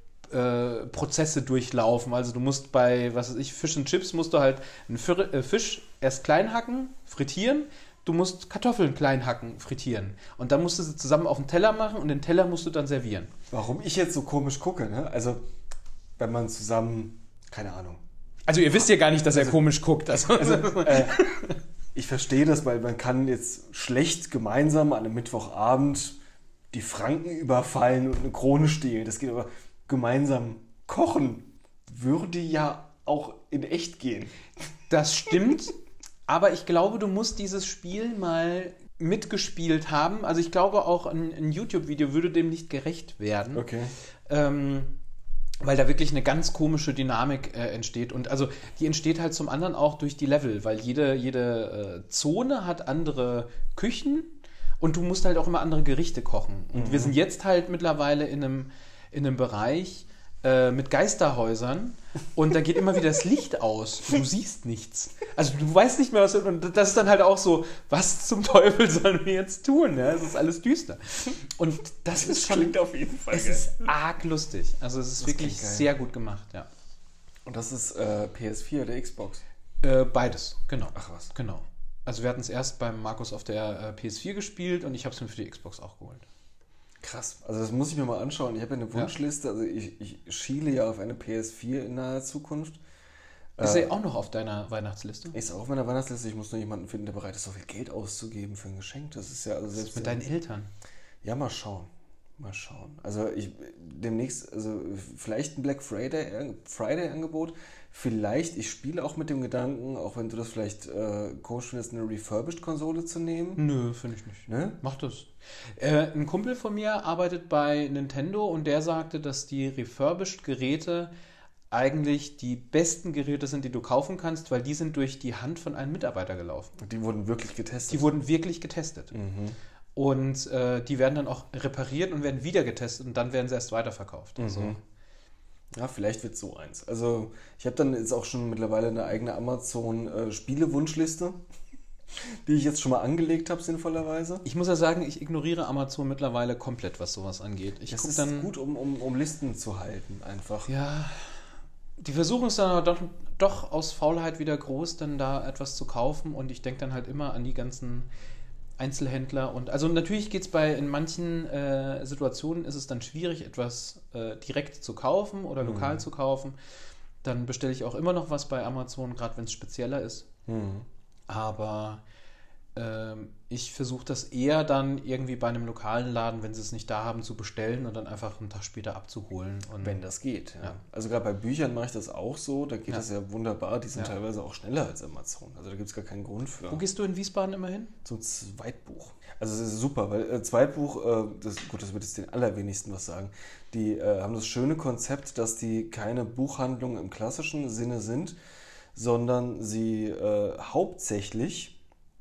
äh, Prozesse durchlaufen. Also du musst bei, was weiß ich, Fish and Chips musst du halt einen Fir- äh, Fisch erst klein hacken, frittieren. Du musst Kartoffeln klein hacken, frittieren. Und dann musst du sie zusammen auf den Teller machen und den Teller musst du dann servieren. Warum ich jetzt so komisch gucke, ne? Also, wenn man zusammen, keine Ahnung. Also ihr wisst ja gar nicht, dass also, er komisch guckt. Also, also äh, ich verstehe das, weil man kann jetzt schlecht gemeinsam an einem Mittwochabend die Franken überfallen und eine Krone stehlen. Das geht aber gemeinsam kochen würde ja auch in echt gehen. Das stimmt. Aber ich glaube, du musst dieses Spiel mal mitgespielt haben. Also ich glaube auch, ein, ein YouTube-Video würde dem nicht gerecht werden. Okay. Ähm, weil da wirklich eine ganz komische Dynamik äh, entsteht. Und also die entsteht halt zum anderen auch durch die Level, weil jede, jede äh, Zone hat andere Küchen und du musst halt auch immer andere Gerichte kochen. Und Mhm. wir sind jetzt halt mittlerweile in einem, in einem Bereich äh, mit Geisterhäusern und da geht immer wieder das Licht aus. Du siehst nichts. Also du weißt nicht mehr, was... Und das ist dann halt auch so, was zum Teufel sollen wir jetzt tun? Ja? Es ist alles düster. Und das, das ist schon... klingt auf jeden Fall Es geil. ist arg lustig. Also es ist Das wirklich klingt geil. sehr gut gemacht, ja. Und das ist äh, P S vier oder Xbox? Äh, beides, genau. Ach was. Genau. Also wir hatten es erst beim Markus auf der äh, P S vier gespielt und ich habe es mir für die Xbox auch geholt. Krass. Also das muss ich mir mal anschauen. Ich habe ja eine Wunschliste. Also ich, ich schiele ja auf eine P S vier in naher Zukunft. Ist Äh, er auch noch auf deiner Weihnachtsliste? Ist auch auf meiner Weihnachtsliste. Ich muss nur jemanden finden, der bereit ist, so viel Geld auszugeben für ein Geschenk. Das ist ja also Was selbst ist mit in- deinen Eltern? Ja, mal schauen. Mal schauen. Also ich demnächst, also vielleicht ein Black Friday, Friday Angebot. Vielleicht, ich spiele auch mit dem Gedanken, auch wenn du das vielleicht äh, komisch findest, eine Refurbished-Konsole zu nehmen. Nö, finde ich nicht. Ne? Mach das. Äh, ein Kumpel von mir arbeitet bei Nintendo und der sagte, dass die Refurbished-Geräte eigentlich die besten Geräte sind, die du kaufen kannst, weil die sind durch die Hand von einem Mitarbeiter gelaufen. Und die wurden wirklich getestet. Die wurden wirklich getestet. Mhm. Und äh, die werden dann auch repariert und werden wieder getestet und dann werden sie erst weiterverkauft. Also, Mhm. Ja, vielleicht wird so eins. Also ich habe dann jetzt auch schon mittlerweile eine eigene Amazon-Spiele-Wunschliste, die ich jetzt schon mal angelegt habe, sinnvollerweise. ich muss ja sagen, ich ignoriere Amazon mittlerweile komplett, was sowas angeht. Ich Das gucke ist dann. gut, um, um, um Listen zu halten, einfach. Ja, die versuchen es dann aber doch, doch aus Faulheit wieder groß, dann da etwas zu kaufen und ich denke dann halt immer an die ganzen Einzelhändler und also natürlich geht es bei, in manchen äh, Situationen ist es dann schwierig, etwas äh, direkt zu kaufen oder lokal Mhm. zu kaufen. Dann bestelle ich auch immer noch was bei Amazon, gerade wenn es spezieller ist. Mhm. Aber ähm, ich versuche das eher dann irgendwie bei einem lokalen Laden, wenn sie es nicht da haben, zu bestellen und dann einfach einen Tag später abzuholen. Und Wenn das geht, ja. Ja. Also gerade bei Büchern mache ich das auch so, da geht Ja. das ja wunderbar, die sind Ja. teilweise auch schneller als Amazon. Also da gibt es gar keinen Grund für. Wo gehst du in Wiesbaden immer hin? Zum Zweitbuch. Also es ist super, weil äh, Zweitbuch, äh, das, gut, das wird jetzt den allerwenigsten was sagen, die äh, haben das schöne Konzept, dass die keine Buchhandlung im klassischen Sinne sind, sondern sie äh, hauptsächlich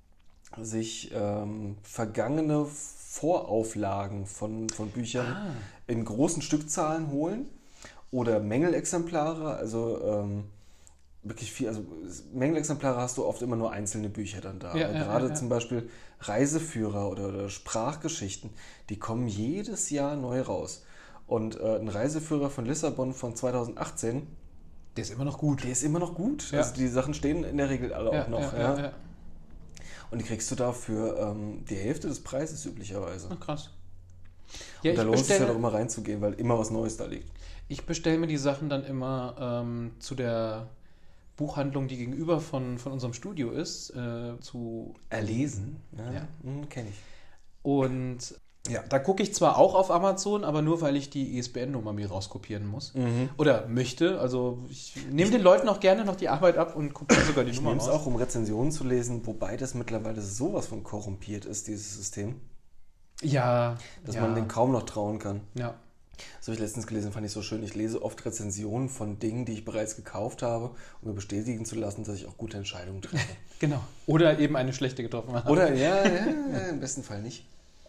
sich ähm, vergangene Vorauflagen von, von Büchern Ah. in großen Stückzahlen holen oder Mängelexemplare, also ähm, wirklich viel, also Mängelexemplare hast du oft immer nur einzelne Bücher dann da. Ja, Aber ja, gerade ja, ja. zum Beispiel Reiseführer oder, oder Sprachgeschichten, die kommen jedes Jahr neu raus. Und äh, ein Reiseführer von Lissabon von zweitausendachtzehn, Der ist immer noch gut. der ist immer noch gut. Ja. Also die Sachen stehen in der Regel alle ja, auch noch. ja, Ja, ja, ja. Und die kriegst du da für ähm, die Hälfte des Preises üblicherweise. Ach, krass. Ja, Und da ich lohnt es sich ja bestelle, doch immer reinzugehen, weil immer was Neues da liegt. ich bestelle mir die Sachen dann immer ähm, zu der Buchhandlung, die gegenüber von, von unserem Studio ist, äh, zu Erlesen? Ja. Ja. Kenne ich. Und ja, da gucke ich zwar auch auf Amazon, aber nur, weil ich die I S B N-Nummer mir rauskopieren muss. Mhm. Oder möchte. Also ich nehme den Leuten auch gerne noch die Arbeit ab und gucke mir sogar die Ich Nummer nehme es raus. auch, um Rezensionen zu lesen, wobei das mittlerweile sowas von korrumpiert ist, dieses System, Ja. dass ja, man dem kaum noch trauen kann. Ja. Das habe ich letztens gelesen, fand ich so schön. Ich lese oft Rezensionen von Dingen, die ich bereits gekauft habe, um mir bestätigen zu lassen, dass ich auch gute Entscheidungen treffe. Genau. Oder eben eine schlechte getroffen habe. Oder, ja, ja, ja, im besten Fall nicht.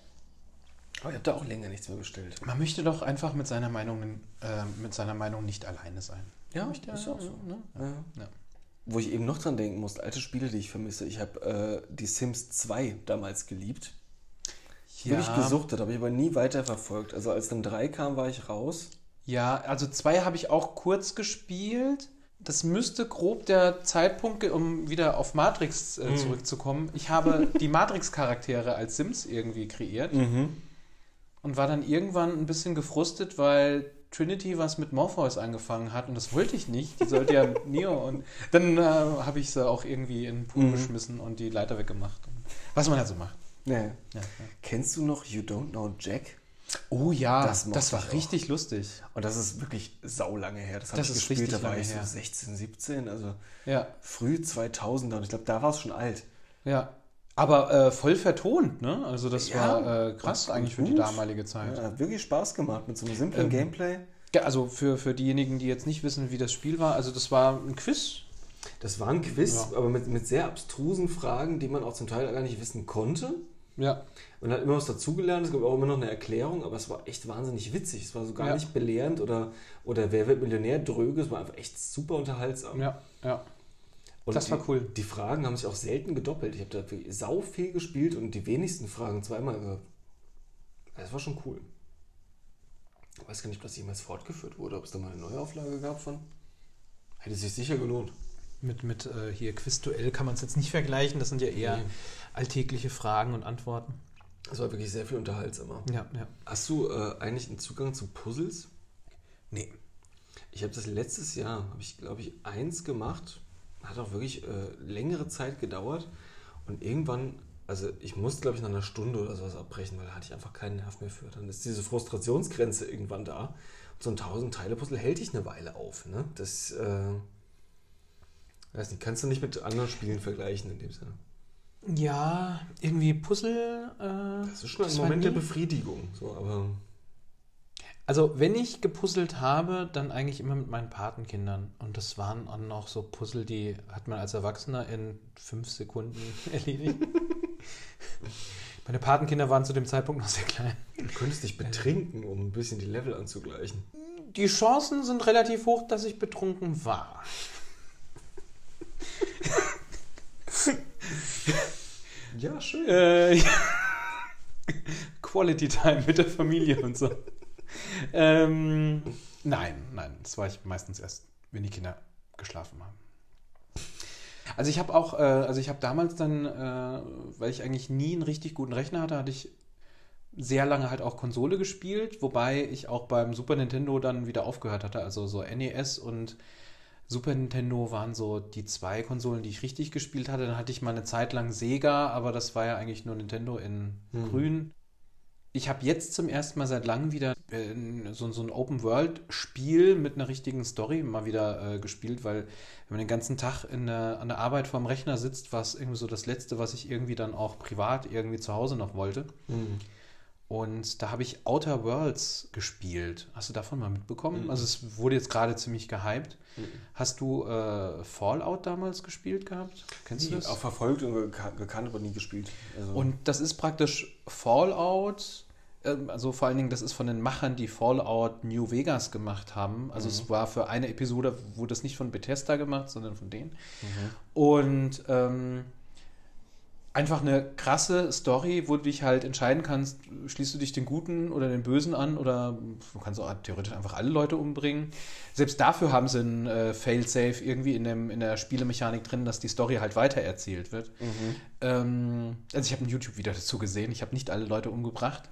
Aber ich habe da auch länger nichts mehr bestellt. Man möchte doch einfach mit seiner Meinung, äh, mit seiner Meinung nicht alleine sein. Ja, Möchte, ist auch so. Ne? Ja. Ja. Wo ich eben noch dran denken muss, alte Spiele, die ich vermisse. Ich habe äh, die Sims zwei damals geliebt. Wirklich Ja. gesuchtet, habe ich aber nie weiterverfolgt. Also als dann drei kam, war ich raus. Ja, also zwei habe ich auch kurz gespielt. Das müsste grob der Zeitpunkt, um wieder auf Matrix äh, Mhm. zurückzukommen. Ich habe die Matrix-Charaktere als Sims irgendwie kreiert und war dann irgendwann ein bisschen gefrustet, weil Trinity was mit Morpheus angefangen hat und das wollte ich nicht. Die sollte ja Neo und dann äh, habe ich sie auch irgendwie in den Pool Mhm. geschmissen und die Leiter weggemacht. Was man halt so macht. Nee. Ja, ja. Kennst du noch You Don't Know Jack? Oh ja, Das das, mochte war ich auch. richtig lustig. Und das ist wirklich saulange her. Das habe Das ich ist gespielt, richtig da war lange ich so her. sechzehn, siebzehn, also Ja, früh zweitausender. Und ich glaube, da war es schon alt. ja. Aber äh, voll vertont, ne? Also das Ja, war äh, krass und eigentlich für die gut. damalige Zeit. Ja, hat wirklich Spaß gemacht mit so einem simplen Ähm, Gameplay. Ja, also für, für diejenigen, die jetzt nicht wissen, wie das Spiel war, also das war ein Quiz. Das war ein Quiz, Ja. aber mit, mit sehr abstrusen Fragen, die man auch zum Teil gar nicht wissen konnte. Ja. Man hat immer was dazugelernt, es gab auch immer noch eine Erklärung, aber es war echt wahnsinnig witzig. Es war so gar Ja. nicht belehrend oder, oder wer wird Millionär dröge, es war einfach echt super unterhaltsam. Ja, ja. Und das war die, cool. Die Fragen haben sich auch selten gedoppelt. Ich habe da wirklich sau viel gespielt und die wenigsten Fragen zweimal gehabt. Das war schon cool. Ich weiß gar nicht, ob das jemals fortgeführt wurde, ob es da mal eine Neuauflage gab von. Hätte sich sicher gelohnt. Mit, mit äh, hier Quizduell kann man es jetzt nicht vergleichen, das sind ja eher Nee. alltägliche Fragen und Antworten. Das war wirklich sehr viel unterhaltsamer. Ja, ja. Hast du äh, eigentlich einen Zugang zu Puzzles? Nee. Ich habe das letztes Jahr, habe ich glaube ich eins gemacht, hat auch wirklich äh, längere Zeit gedauert und irgendwann, also ich musste glaube ich nach einer Stunde oder sowas abbrechen, weil da hatte ich einfach keinen Nerv mehr für. Dann ist diese Frustrationsgrenze irgendwann da und so ein tausend-Teile-Puzzle hält dich eine Weile auf. Ne? Das, äh, weiß nicht, kannst du nicht mit anderen Spielen vergleichen in dem Sinne. Ja, irgendwie Puzzle. Äh, Das ist schon ein das war Moment der nie- Befriedigung, so, aber Also, wenn ich gepuzzelt habe, dann eigentlich immer mit meinen Patenkindern. Und das waren auch noch so Puzzle, die hat man als Erwachsener in fünf Sekunden erledigt. Meine Patenkinder waren zu dem Zeitpunkt noch sehr klein. du könntest dich betrinken, um ein bisschen die Level anzugleichen. Die Chancen sind relativ hoch, dass ich betrunken war. Ja, schön. Äh, Quality Time mit der Familie und so. ähm, nein, nein, das war ich meistens erst, wenn die Kinder geschlafen haben. Also ich habe auch, äh, also ich habe damals dann, äh, weil ich eigentlich nie einen richtig guten Rechner hatte, hatte ich sehr lange halt auch Konsole gespielt, wobei ich auch beim Super Nintendo dann wieder aufgehört hatte, also so N E S und Super Nintendo waren so die zwei Konsolen, die ich richtig gespielt hatte. Dann hatte ich mal eine Zeit lang Sega, aber das war ja eigentlich nur Nintendo in Hm. grün. Ich habe jetzt zum ersten Mal seit langem wieder äh, so, so ein Open-World-Spiel mit einer richtigen Story mal wieder äh, gespielt, weil wenn man den ganzen Tag in der, an der Arbeit vorm Rechner sitzt, war es irgendwie so das Letzte, was ich irgendwie dann auch privat irgendwie zu Hause noch wollte. Hm. Und da habe ich Outer Worlds gespielt. Hast du davon mal mitbekommen? Mhm. Also es wurde jetzt gerade ziemlich gehypt. Mhm. Hast du äh, Fallout damals gespielt gehabt? Kennst du das? Auch verfolgt und gekan- gekannt, aber nie gespielt. Also, Und das ist praktisch Fallout, ähm, also vor allen Dingen, das ist von den Machern, die Fallout New Vegas gemacht haben. Also Mhm. es war für eine Episode, wurde das nicht von Bethesda gemacht, sondern von denen. mhm. Und ähm, einfach eine krasse Story, wo du dich halt entscheiden kannst, schließt du dich den Guten oder den Bösen an oder du kannst auch theoretisch einfach alle Leute umbringen. Selbst dafür haben sie ein äh, Fail-Safe irgendwie in, dem, in der Spielemechanik drin, dass die Story halt weitererzählt wird. Mhm. Ähm, also ich habe ein YouTube-Video dazu gesehen, ich habe nicht alle Leute umgebracht.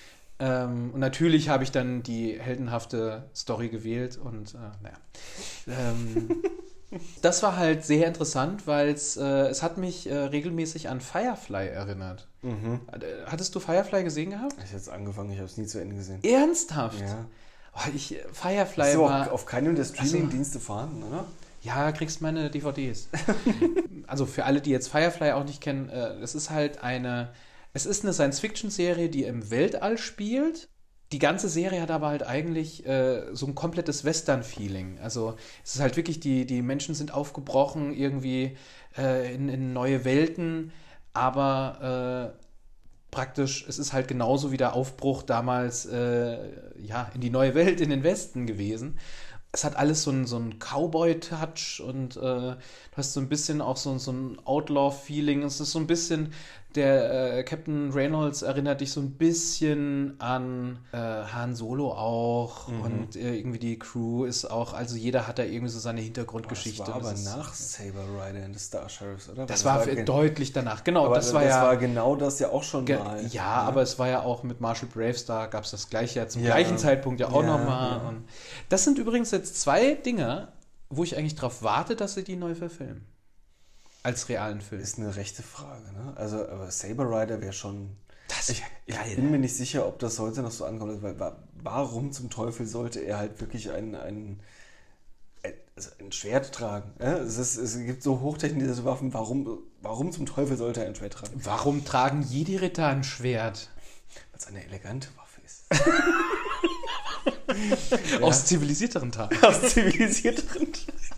Ähm, und natürlich habe ich dann die heldenhafte Story gewählt und äh, naja. Ähm, das war halt sehr interessant, weil es, äh, es hat mich äh, regelmäßig an Firefly erinnert. Mhm. Hattest du Firefly gesehen gehabt? Ich habe jetzt angefangen, ich habe es nie zu Ende gesehen. Ernsthaft? Ja. Oh, ich, Firefly Ist so war... auf, auf keinem der Streaming-Dienste vorhanden, oder? Ja, kriegst meine D V Ds. Also für alle, die jetzt Firefly auch nicht kennen, äh, es ist halt eine... Es ist eine Science-Fiction-Serie, die im Weltall spielt. Die ganze Serie hat aber halt eigentlich äh, so ein komplettes Western-Feeling. Also es ist halt wirklich, die, die Menschen sind aufgebrochen irgendwie äh, in, in neue Welten, aber äh, praktisch, es ist halt genauso wie der Aufbruch damals äh, ja, in die neue Welt, in den Westen gewesen. Es hat alles so einen, so einen Cowboy-Touch und äh, du hast so ein bisschen auch so, so ein Outlaw-Feeling. Es ist so ein bisschen, der äh, Captain Reynolds erinnert dich so ein bisschen an äh, Han Solo auch Mhm. und äh, irgendwie die Crew ist auch, also jeder hat da irgendwie so seine Hintergrundgeschichte. Das war und aber das ist- nach Saber Rider and the Star Sheriffs, oder? Das Weil war, gen- deutlich danach, genau, aber das war ja... war genau das ja auch schon Ge mal. ja, aber es war ja auch mit Marshall Bravestar, gab es das gleiche ja zum Ja. gleichen Zeitpunkt ja auch Ja, nochmal. ja. Und das sind übrigens jetzt zwei Dinge, wo ich eigentlich drauf warte, dass sie die neu verfilmen. Als realen Film. Ist eine rechte Frage, ne? Also, aber Saber Rider wäre schon. Das Ich, wäre ich geil. bin mir nicht sicher, ob das heute noch so ankommt, weil wa- warum zum Teufel sollte er halt wirklich ein, ein, ein, also ein Schwert tragen? Ja? Es, ist, es gibt so hochtechnische Waffen, warum, warum zum Teufel sollte er ein Schwert tragen? Warum tragen Jedi-Ritter ein Schwert? Weil es eine elegante Waffe ist. Aus zivilisierteren Tagen. Aus zivilisierteren.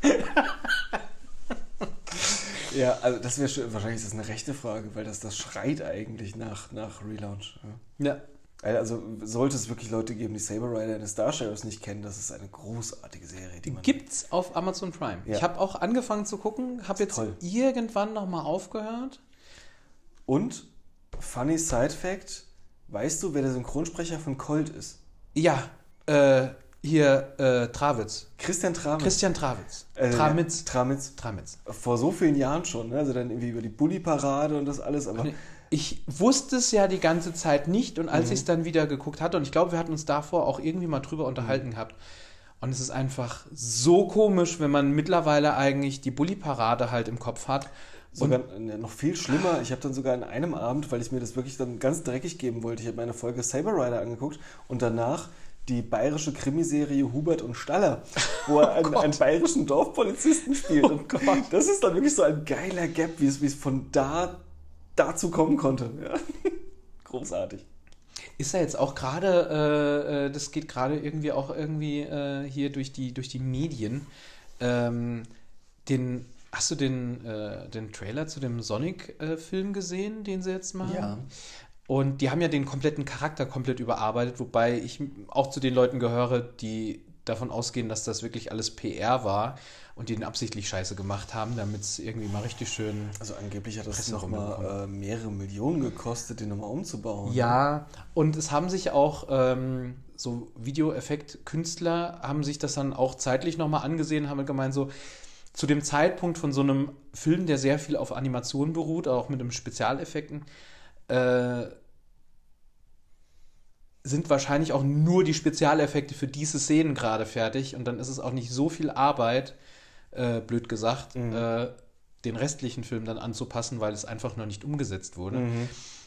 Ja, also das wäre schon, wahrscheinlich ist das eine rechte Frage, weil das, das schreit eigentlich nach, nach Relaunch. Ja. Ja. Also sollte es wirklich Leute geben, die Saber Rider and the Star Sheriffs nicht kennen, das ist eine großartige Serie, die man... Gibt's auf Amazon Prime. Ja. Ich habe auch angefangen zu gucken, habe jetzt toll. irgendwann nochmal aufgehört. Und, funny Side Fact, weißt du, wer der Synchronsprecher von Colt ist? Ja, äh, hier äh, Trawitz. Christian Tramitz. Christian Trawitz. Äh, Tramitz. Tramitz. Tramitz. Vor so vielen Jahren schon, ne? Also dann irgendwie über die Bulli-Parade und das alles, aber... Ich wusste es ja die ganze Zeit nicht und als Mhm. ich es dann wieder geguckt hatte, und ich glaube, wir hatten uns davor auch irgendwie mal drüber unterhalten gehabt, und es ist einfach so komisch, wenn man mittlerweile eigentlich die Bulli-Parade halt im Kopf hat. Sogar äh, noch viel schlimmer, ich habe dann sogar an einem Abend, weil ich mir das wirklich dann ganz dreckig geben wollte, ich habe mir eine Folge Saber Rider angeguckt und danach die bayerische Krimiserie Hubert und Staller, wo er einen, einen bayerischen Dorfpolizisten spielt. Und das ist dann wirklich so ein geiler Gap, wie es, wie es von da dazu kommen konnte. Ja. Großartig. Ist ja jetzt auch gerade, äh, äh, das geht gerade irgendwie auch irgendwie äh, hier durch die, durch die Medien. Ähm, den, hast du den, äh, den Trailer zu dem Sonic-Film gesehen, den sie jetzt machen? Ja. Und die haben ja den kompletten Charakter komplett überarbeitet, wobei ich auch zu den Leuten gehöre, die davon ausgehen, dass das wirklich alles P R war und die den absichtlich scheiße gemacht haben, damit es irgendwie mal richtig schön... Also angeblich hat das Presserum nochmal äh, mehrere Millionen gekostet, den nochmal umzubauen. Ja, und es haben sich auch ähm, so Videoeffekt-Künstler haben sich das dann auch zeitlich nochmal angesehen, haben gemeint so, zu dem Zeitpunkt von so einem Film, der sehr viel auf Animation beruht, auch mit einem Spezialeffekten, äh, sind wahrscheinlich auch nur die Spezialeffekte für diese Szenen gerade fertig und dann ist es auch nicht so viel Arbeit, äh, blöd gesagt, mhm. äh, den restlichen Film dann anzupassen, weil es einfach noch nicht umgesetzt wurde. Mhm.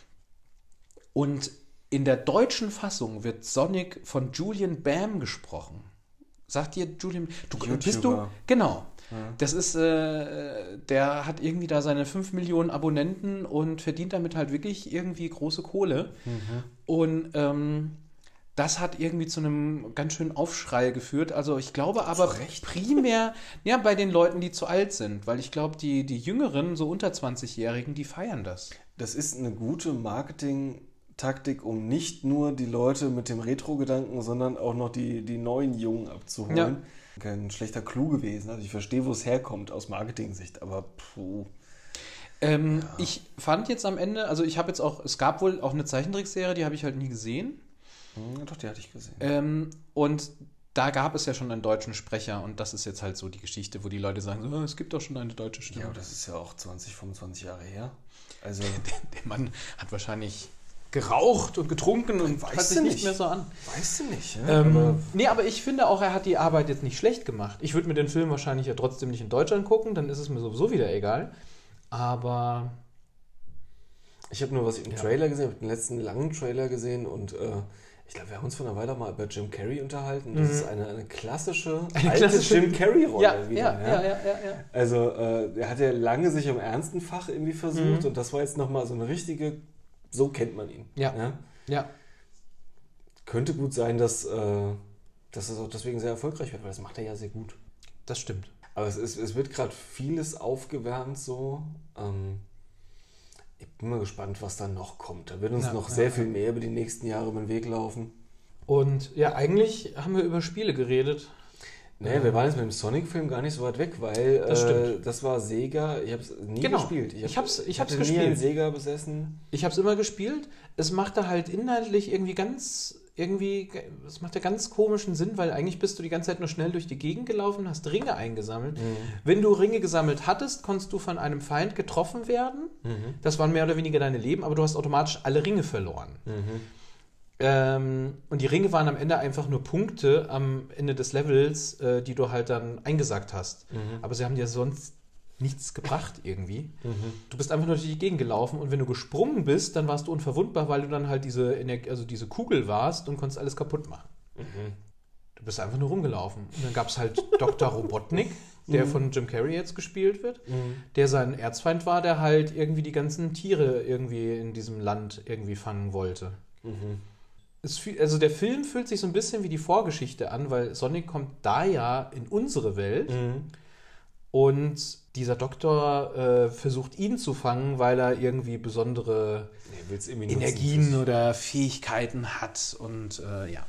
Und in der deutschen Fassung wird Sonic von Julian Bam gesprochen. Sagt dir Julian... Du, bist du... Genau. Ja. Das ist... Äh, der hat irgendwie da seine fünf Millionen Abonnenten und verdient damit halt wirklich irgendwie große Kohle. Mhm. Und ähm, das hat irgendwie zu einem ganz schönen Aufschrei geführt. Also ich glaube aber primär ja, bei den Leuten, die zu alt sind. Weil ich glaube, die, die Jüngeren, so unter zwanzigjährigen, die feiern das. Das ist eine gute Marketing- Taktik, um nicht nur die Leute mit dem Retro-Gedanken, sondern auch noch die, die neuen Jungen abzuholen. Ja. Kein schlechter Clou gewesen. Also ich verstehe, wo es herkommt aus Marketing-Sicht, aber puh. Ähm, ja. Ich fand jetzt am Ende, also ich habe jetzt auch, es gab wohl auch eine Zeichentrickserie, die habe ich halt nie gesehen. Ja, doch, die hatte ich gesehen. Ähm, und da gab es ja schon einen deutschen Sprecher und das ist jetzt halt so die Geschichte, wo die Leute sagen, so, es gibt doch schon eine deutsche Stimme. Ja, aber das ist ja auch zwanzig, fünfundzwanzig Jahre her. Also der, der Mann hat wahrscheinlich geraucht und getrunken und weißt hört sich nicht. nicht mehr so an. Weißt du nicht, ja? Ähm, aber nee, aber ich finde auch, er hat die Arbeit jetzt nicht schlecht gemacht. Ich würde mir den Film wahrscheinlich ja trotzdem nicht in Deutschland gucken, dann ist es mir sowieso wieder egal. Aber ich habe nur was im ja. Trailer gesehen, ich habe den letzten langen Trailer gesehen und äh, ich glaube, wir haben uns von einer Weile mal über Jim Carrey unterhalten. Das mhm. ist eine, eine klassische, eine alte klassische Jim Carrey-Rolle ja, wieder. Ja, ja, ja, ja, ja. Also äh, er hat ja lange sich im ernsten Fach irgendwie versucht mhm. und das war jetzt nochmal so eine richtige... So kennt man ihn. Ja. ja. ja. Könnte gut sein, dass, äh, dass es auch deswegen sehr erfolgreich wird, weil das macht er ja sehr gut. Das stimmt. Aber es, ist, es wird gerade vieles aufgewärmt so. Ähm, ich bin mal gespannt, was da noch kommt. Da wird uns ja, noch ja, sehr ja. viel mehr über die nächsten Jahre über den Weg laufen. Und ja, eigentlich haben wir über Spiele geredet. Naja, wir waren jetzt mit dem Sonic-Film gar nicht so weit weg, weil das, äh, das war Sega. Ich habe es nie genau. gespielt. Ich, hab, ich habe es ich ich hab's nie gespielt. einen Sega besessen. Ich habe es immer gespielt. Es machte halt inhaltlich irgendwie ganz, irgendwie, es machte ganz komischen Sinn, weil eigentlich bist du die ganze Zeit nur schnell durch die Gegend gelaufen, hast Ringe eingesammelt. Mhm. Wenn du Ringe gesammelt hattest, konntest du von einem Feind getroffen werden. Mhm. Das waren mehr oder weniger deine Leben, aber du hast automatisch alle Ringe verloren. Mhm. Ähm, und die Ringe waren am Ende einfach nur Punkte am Ende des Levels, äh, die du halt dann eingesackt hast. Mhm. Aber sie haben dir sonst nichts gebracht irgendwie. Mhm. Du bist einfach nur durch die Gegend gelaufen und wenn du gesprungen bist, dann warst du unverwundbar, weil du dann halt diese, Energie, also diese Kugel warst und konntest alles kaputt machen. Mhm. Du bist einfach nur rumgelaufen. Und dann gab es halt Doktor Robotnik, der mhm. von Jim Carrey jetzt gespielt wird, mhm. der sein Erzfeind war, der halt irgendwie die ganzen Tiere irgendwie in diesem Land irgendwie fangen wollte. Mhm. Es, also der Film fühlt sich so ein bisschen wie die Vorgeschichte an, weil Sonic kommt da ja in unsere Welt mhm. und dieser Doktor äh, versucht ihn zu fangen, weil er irgendwie besondere nee, Energien nutzen, oder Fähigkeiten hat und äh, ja.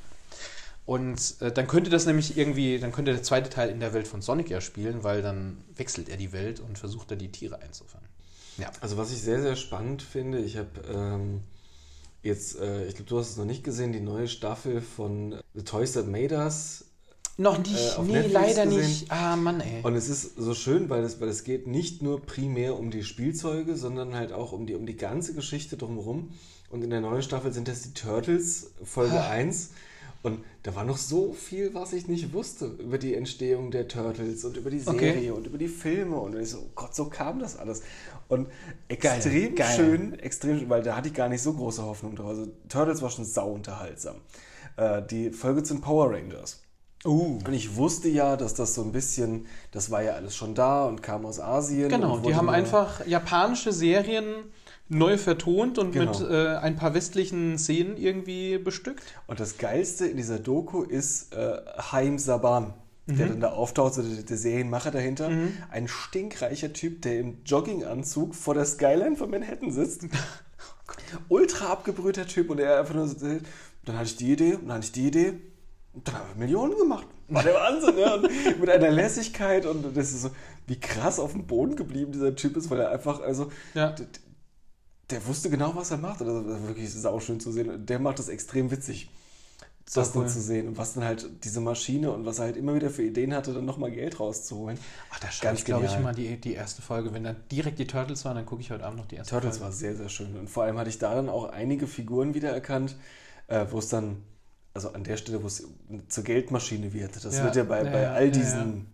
Und äh, dann könnte das nämlich irgendwie, dann könnte der zweite Teil in der Welt von Sonic ja spielen, weil dann wechselt er die Welt und versucht er die Tiere einzufangen. Ja. Also was ich sehr, sehr spannend finde, ich habe ähm Jetzt, äh, ich glaube, du hast es noch nicht gesehen, die neue Staffel von The Toys That Made Us. Noch nicht, äh, nee, Netflix leider gesehen. nicht. Ah, Mann, ey. Und es ist so schön, weil es, weil es geht nicht nur primär um die Spielzeuge, sondern halt auch um die, um die ganze Geschichte drumherum. Und in der neuen Staffel sind das die Turtles, Folge ah. eins. Und da war noch so viel, was ich nicht wusste über die Entstehung der Turtles und über die Serie okay. und über die Filme. Und ich so, oh Gott, so kam das alles. Und extrem Geil. schön, Geil. extrem schön, weil da hatte ich gar nicht so große Hoffnung drauf. Also Turtles war schon sau unterhaltsam. Äh, die Folge zu den Power Rangers. Uh. Und ich wusste ja, dass das so ein bisschen, das war ja alles schon da und kam aus Asien. Genau, die haben einfach japanische Serien neu vertont und genau. mit äh, ein paar westlichen Szenen irgendwie bestückt. Und das Geilste in dieser Doku ist äh, Haim Saban, mhm. der dann da auftaucht, so der, der Serienmacher dahinter. Mhm. Ein stinkreicher Typ, der im Jogginganzug vor der Skyline von Manhattan sitzt. Ultra abgebrühter Typ und er einfach nur so, dann hatte ich die Idee und dann hatte ich die Idee und dann haben wir Millionen gemacht. War der Wahnsinn, ja. Und mit einer Lässigkeit und das ist so, wie krass auf dem Boden geblieben dieser Typ ist, weil er einfach, also ja. der, der wusste genau, was er macht. Und das ist wirklich sauschön zu sehen. Der macht das extrem witzig, das dann cool. zu sehen. Und was dann halt diese Maschine und was er halt immer wieder für Ideen hatte, dann nochmal Geld rauszuholen. Ach, da schaue ich, glaube ich, mal die, die erste Folge. Wenn dann direkt die Turtles waren, dann gucke ich heute Abend noch die erste Turtles Folge. Turtles war sehr, sehr schön. Und vor allem hatte ich da dann auch einige Figuren wiedererkannt, äh, wo es dann, also an der Stelle, wo es zur Geldmaschine wird. Das ja, wird ja bei, ja, bei all diesen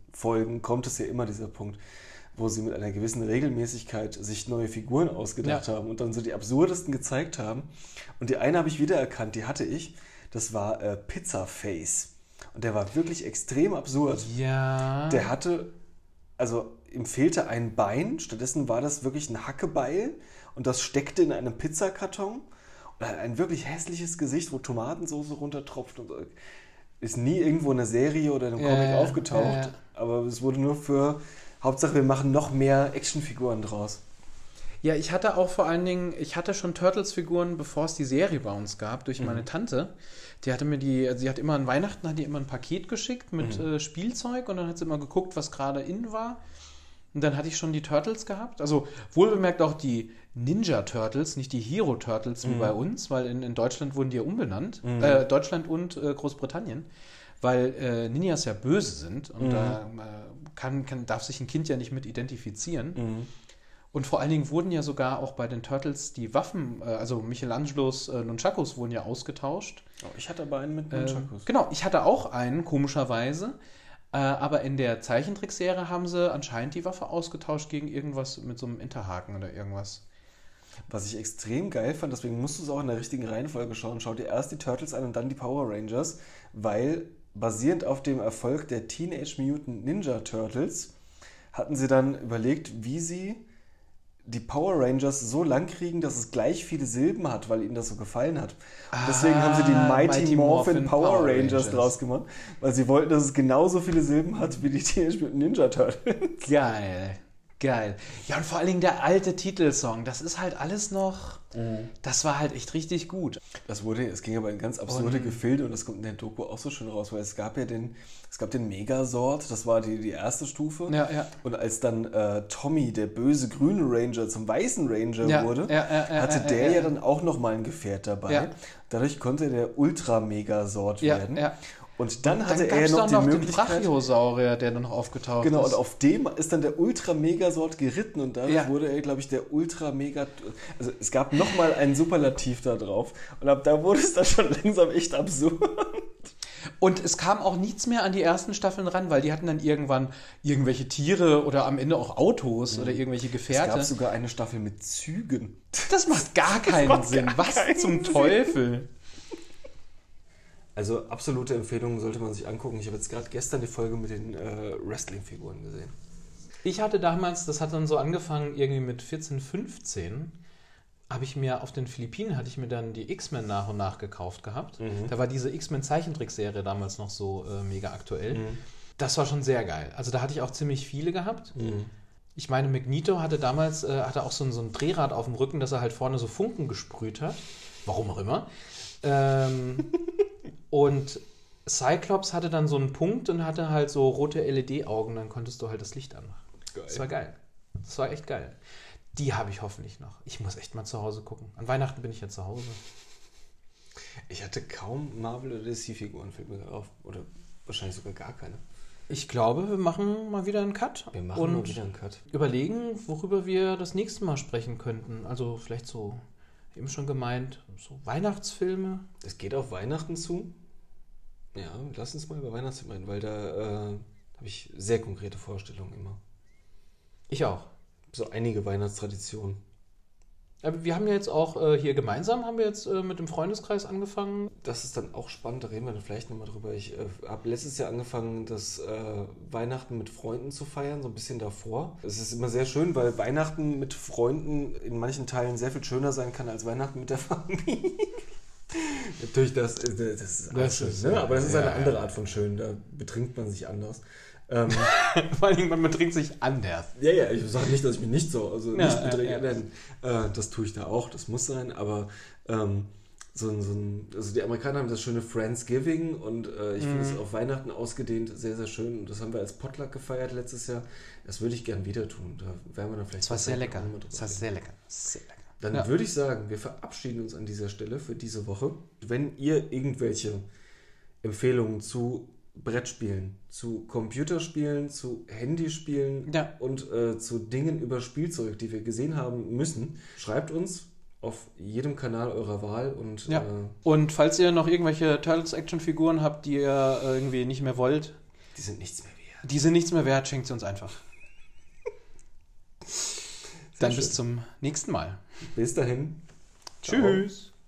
Folgen kommt es ja immer dieser Punkt, wo sie mit einer gewissen Regelmäßigkeit sich neue Figuren ausgedacht Ja. haben und dann so die absurdesten gezeigt haben. Und die eine habe ich wiedererkannt, die hatte ich. Das war äh, Pizzaface. Und der war wirklich extrem absurd. Ja. Der hatte, also ihm fehlte ein Bein, stattdessen war das wirklich ein Hackebeil und das steckte in einem Pizzakarton. Und hat ein wirklich hässliches Gesicht, wo Tomatensauce runtertropft und ist nie irgendwo in einer Serie oder in einem Ja, Comic ja, aufgetaucht. ja, ja. Aber es wurde nur für, Hauptsache wir machen noch mehr Actionfiguren draus. Ja, ich hatte auch vor allen Dingen, ich hatte schon Turtles-Figuren, bevor es die Serie bei uns gab, durch meine Tante. Die hatte mir die, also sie hat immer an Weihnachten hat die immer ein Paket geschickt mit Mhm. äh, Spielzeug und dann hat sie immer geguckt, was gerade in war. Und dann hatte ich schon die Turtles gehabt. Also wohlbemerkt auch die Ninja Turtles, nicht die Hero Turtles wie Mhm. bei uns, weil in, in Deutschland wurden die ja umbenannt. Mhm. Äh, Deutschland und äh, Großbritannien. Weil äh, Ninjas ja böse sind und Mhm. da äh, kann, kann, darf sich ein Kind ja nicht mit identifizieren. Mhm. Und vor allen Dingen wurden ja sogar auch bei den Turtles die Waffen, äh, also Michelangelos äh, Nunchakus wurden ja ausgetauscht. Oh, ich hatte aber einen mit Äh, Nunchakus. genau, ich hatte auch einen, komischerweise. Äh, aber in der Zeichentrickserie haben sie anscheinend die Waffe ausgetauscht gegen irgendwas mit so einem Enterhaken oder irgendwas. Was ich extrem geil fand, deswegen musst du es auch in der richtigen Reihenfolge schauen. Schau dir erst die Turtles an und dann die Power Rangers, weil basierend auf dem Erfolg der Teenage Mutant Ninja Turtles hatten sie dann überlegt, wie sie die Power Rangers so lang kriegen, dass es gleich viele Silben hat, weil ihnen das so gefallen hat. Und deswegen Ah, haben sie die Mighty, Mighty Morphin, Morphin Power, Power Rangers, Rangers. draus gemacht, weil sie wollten, dass es genauso viele Silben hat wie die Teenage Mutant Ninja Turtles. Geil, geil. Ja, und vor allen Dingen der alte Titelsong, das ist halt alles noch, das war halt echt richtig gut. Das wurde, es ging aber in ganz absurde Und- Gefilde und das kommt in der Doku auch so schön raus, weil es gab ja den, es gab den Megasort, das war die, die erste Stufe. Ja, ja. Und als dann äh, Tommy, der böse grüne Ranger, zum weißen Ranger Ja, wurde, ja, ja, ja, hatte ja, der ja, ja ja. dann auch nochmal ein Gefährt dabei. Ja. Dadurch konnte der Ultra-Megasort Ja, werden. ja. Und dann Dann hatte gab er es noch doch die noch den Möglichkeit... Brachiosaurier, der dann noch aufgetaucht Genau, ist. und auf dem ist dann der Ultra-Megasort geritten und dadurch Ja. wurde er, glaube ich, der Ultra-Mega... Also es gab nochmal einen Superlativ da drauf und ab da wurde es dann schon langsam echt absurd. Und es kam auch nichts mehr an die ersten Staffeln ran, weil die hatten dann irgendwann irgendwelche Tiere oder am Ende auch Autos oder irgendwelche Es Gefährte. gab sogar eine Staffel mit Zügen. Das macht gar keinen macht Sinn. gar Was keinen zum Sinn. Teufel? Also absolute Empfehlung sollte man sich angucken. Ich habe jetzt gerade gestern die Folge mit den äh, Wrestling-Figuren gesehen. Ich hatte damals, das hat dann so angefangen, irgendwie mit vierzehn, fünfzehn, habe ich mir auf den Philippinen, hatte ich mir dann die X-Men nach und nach gekauft gehabt. Mhm. Da war diese X-Men-Zeichentrickserie damals noch so äh, mega aktuell. Mhm. Das war schon sehr geil. Also da hatte ich auch ziemlich viele gehabt. Mhm. Ich meine, Magneto hatte damals äh, hatte auch so ein, so ein Drehrad auf dem Rücken, dass er halt vorne so Funken gesprüht hat. Warum auch immer. Ähm, und Cyclops hatte dann so einen Punkt und hatte halt so rote L E D-Augen, dann konntest du halt das Licht anmachen. Geil. Das war geil. Das war echt geil. Die habe ich hoffentlich noch. Ich muss echt mal zu Hause gucken. An Weihnachten bin ich ja zu Hause. Ich hatte kaum Marvel- oder D C-Figuren, fällt mir gerade auf. Oder wahrscheinlich sogar gar keine. Ich glaube, wir machen mal wieder einen Cut. Wir machen und mal wieder einen Cut. überlegen, worüber wir das nächste Mal sprechen könnten. Also vielleicht so, eben schon gemeint, so Weihnachtsfilme. Es geht auf Weihnachten zu. Ja, lass uns mal über Weihnachtsfilme reden, weil da äh, habe ich sehr konkrete Vorstellungen immer. Ich auch. So einige Weihnachtstraditionen. Aber wir haben ja jetzt auch äh, hier gemeinsam, haben wir jetzt äh, mit dem Freundeskreis angefangen. Das ist dann auch spannend, da reden wir dann vielleicht nochmal drüber. Ich äh, habe letztes Jahr angefangen, das äh, Weihnachten mit Freunden zu feiern, so ein bisschen davor. Es ist immer sehr schön, weil Weihnachten mit Freunden in manchen Teilen sehr viel schöner sein kann als Weihnachten mit der Familie. Natürlich, das, das ist auch Das schön, ist, ne? ja, aber das ist ja, eine ja. andere Art von schön, da betrinkt man sich anders. Ähm, Vor allem, man betrinkt sich anders. Ja, ja, ich sage nicht, dass ich mich nicht so, also Ja, nicht ja, betrinke, ja. nein, äh, das tue ich da auch, das muss sein, aber ähm, so ein, so ein, also die Amerikaner haben das schöne Friendsgiving und äh, ich Mhm. finde es auf Weihnachten ausgedehnt sehr, sehr schön und das haben wir als Potluck gefeiert letztes Jahr, das würde ich gern wieder tun, da werden wir dann vielleicht... Das war sehr noch lecker. mal drüber Das war reden. sehr lecker. Sehr lecker. Dann Ja. würde ich sagen, wir verabschieden uns an dieser Stelle für diese Woche. Wenn ihr irgendwelche Empfehlungen zu Brettspielen, zu Computerspielen, zu Handyspielen Ja. und äh, zu Dingen über Spielzeug, die wir gesehen haben müssen, schreibt uns auf jedem Kanal eurer Wahl und Ja. äh, Und falls ihr noch irgendwelche Turtles-Action-Figuren habt, die ihr äh, irgendwie nicht mehr wollt, die sind nichts mehr wert. Die sind nichts mehr wert, schenkt sie uns einfach. Dann schön. bis zum nächsten Mal. Bis dahin. Tschüss.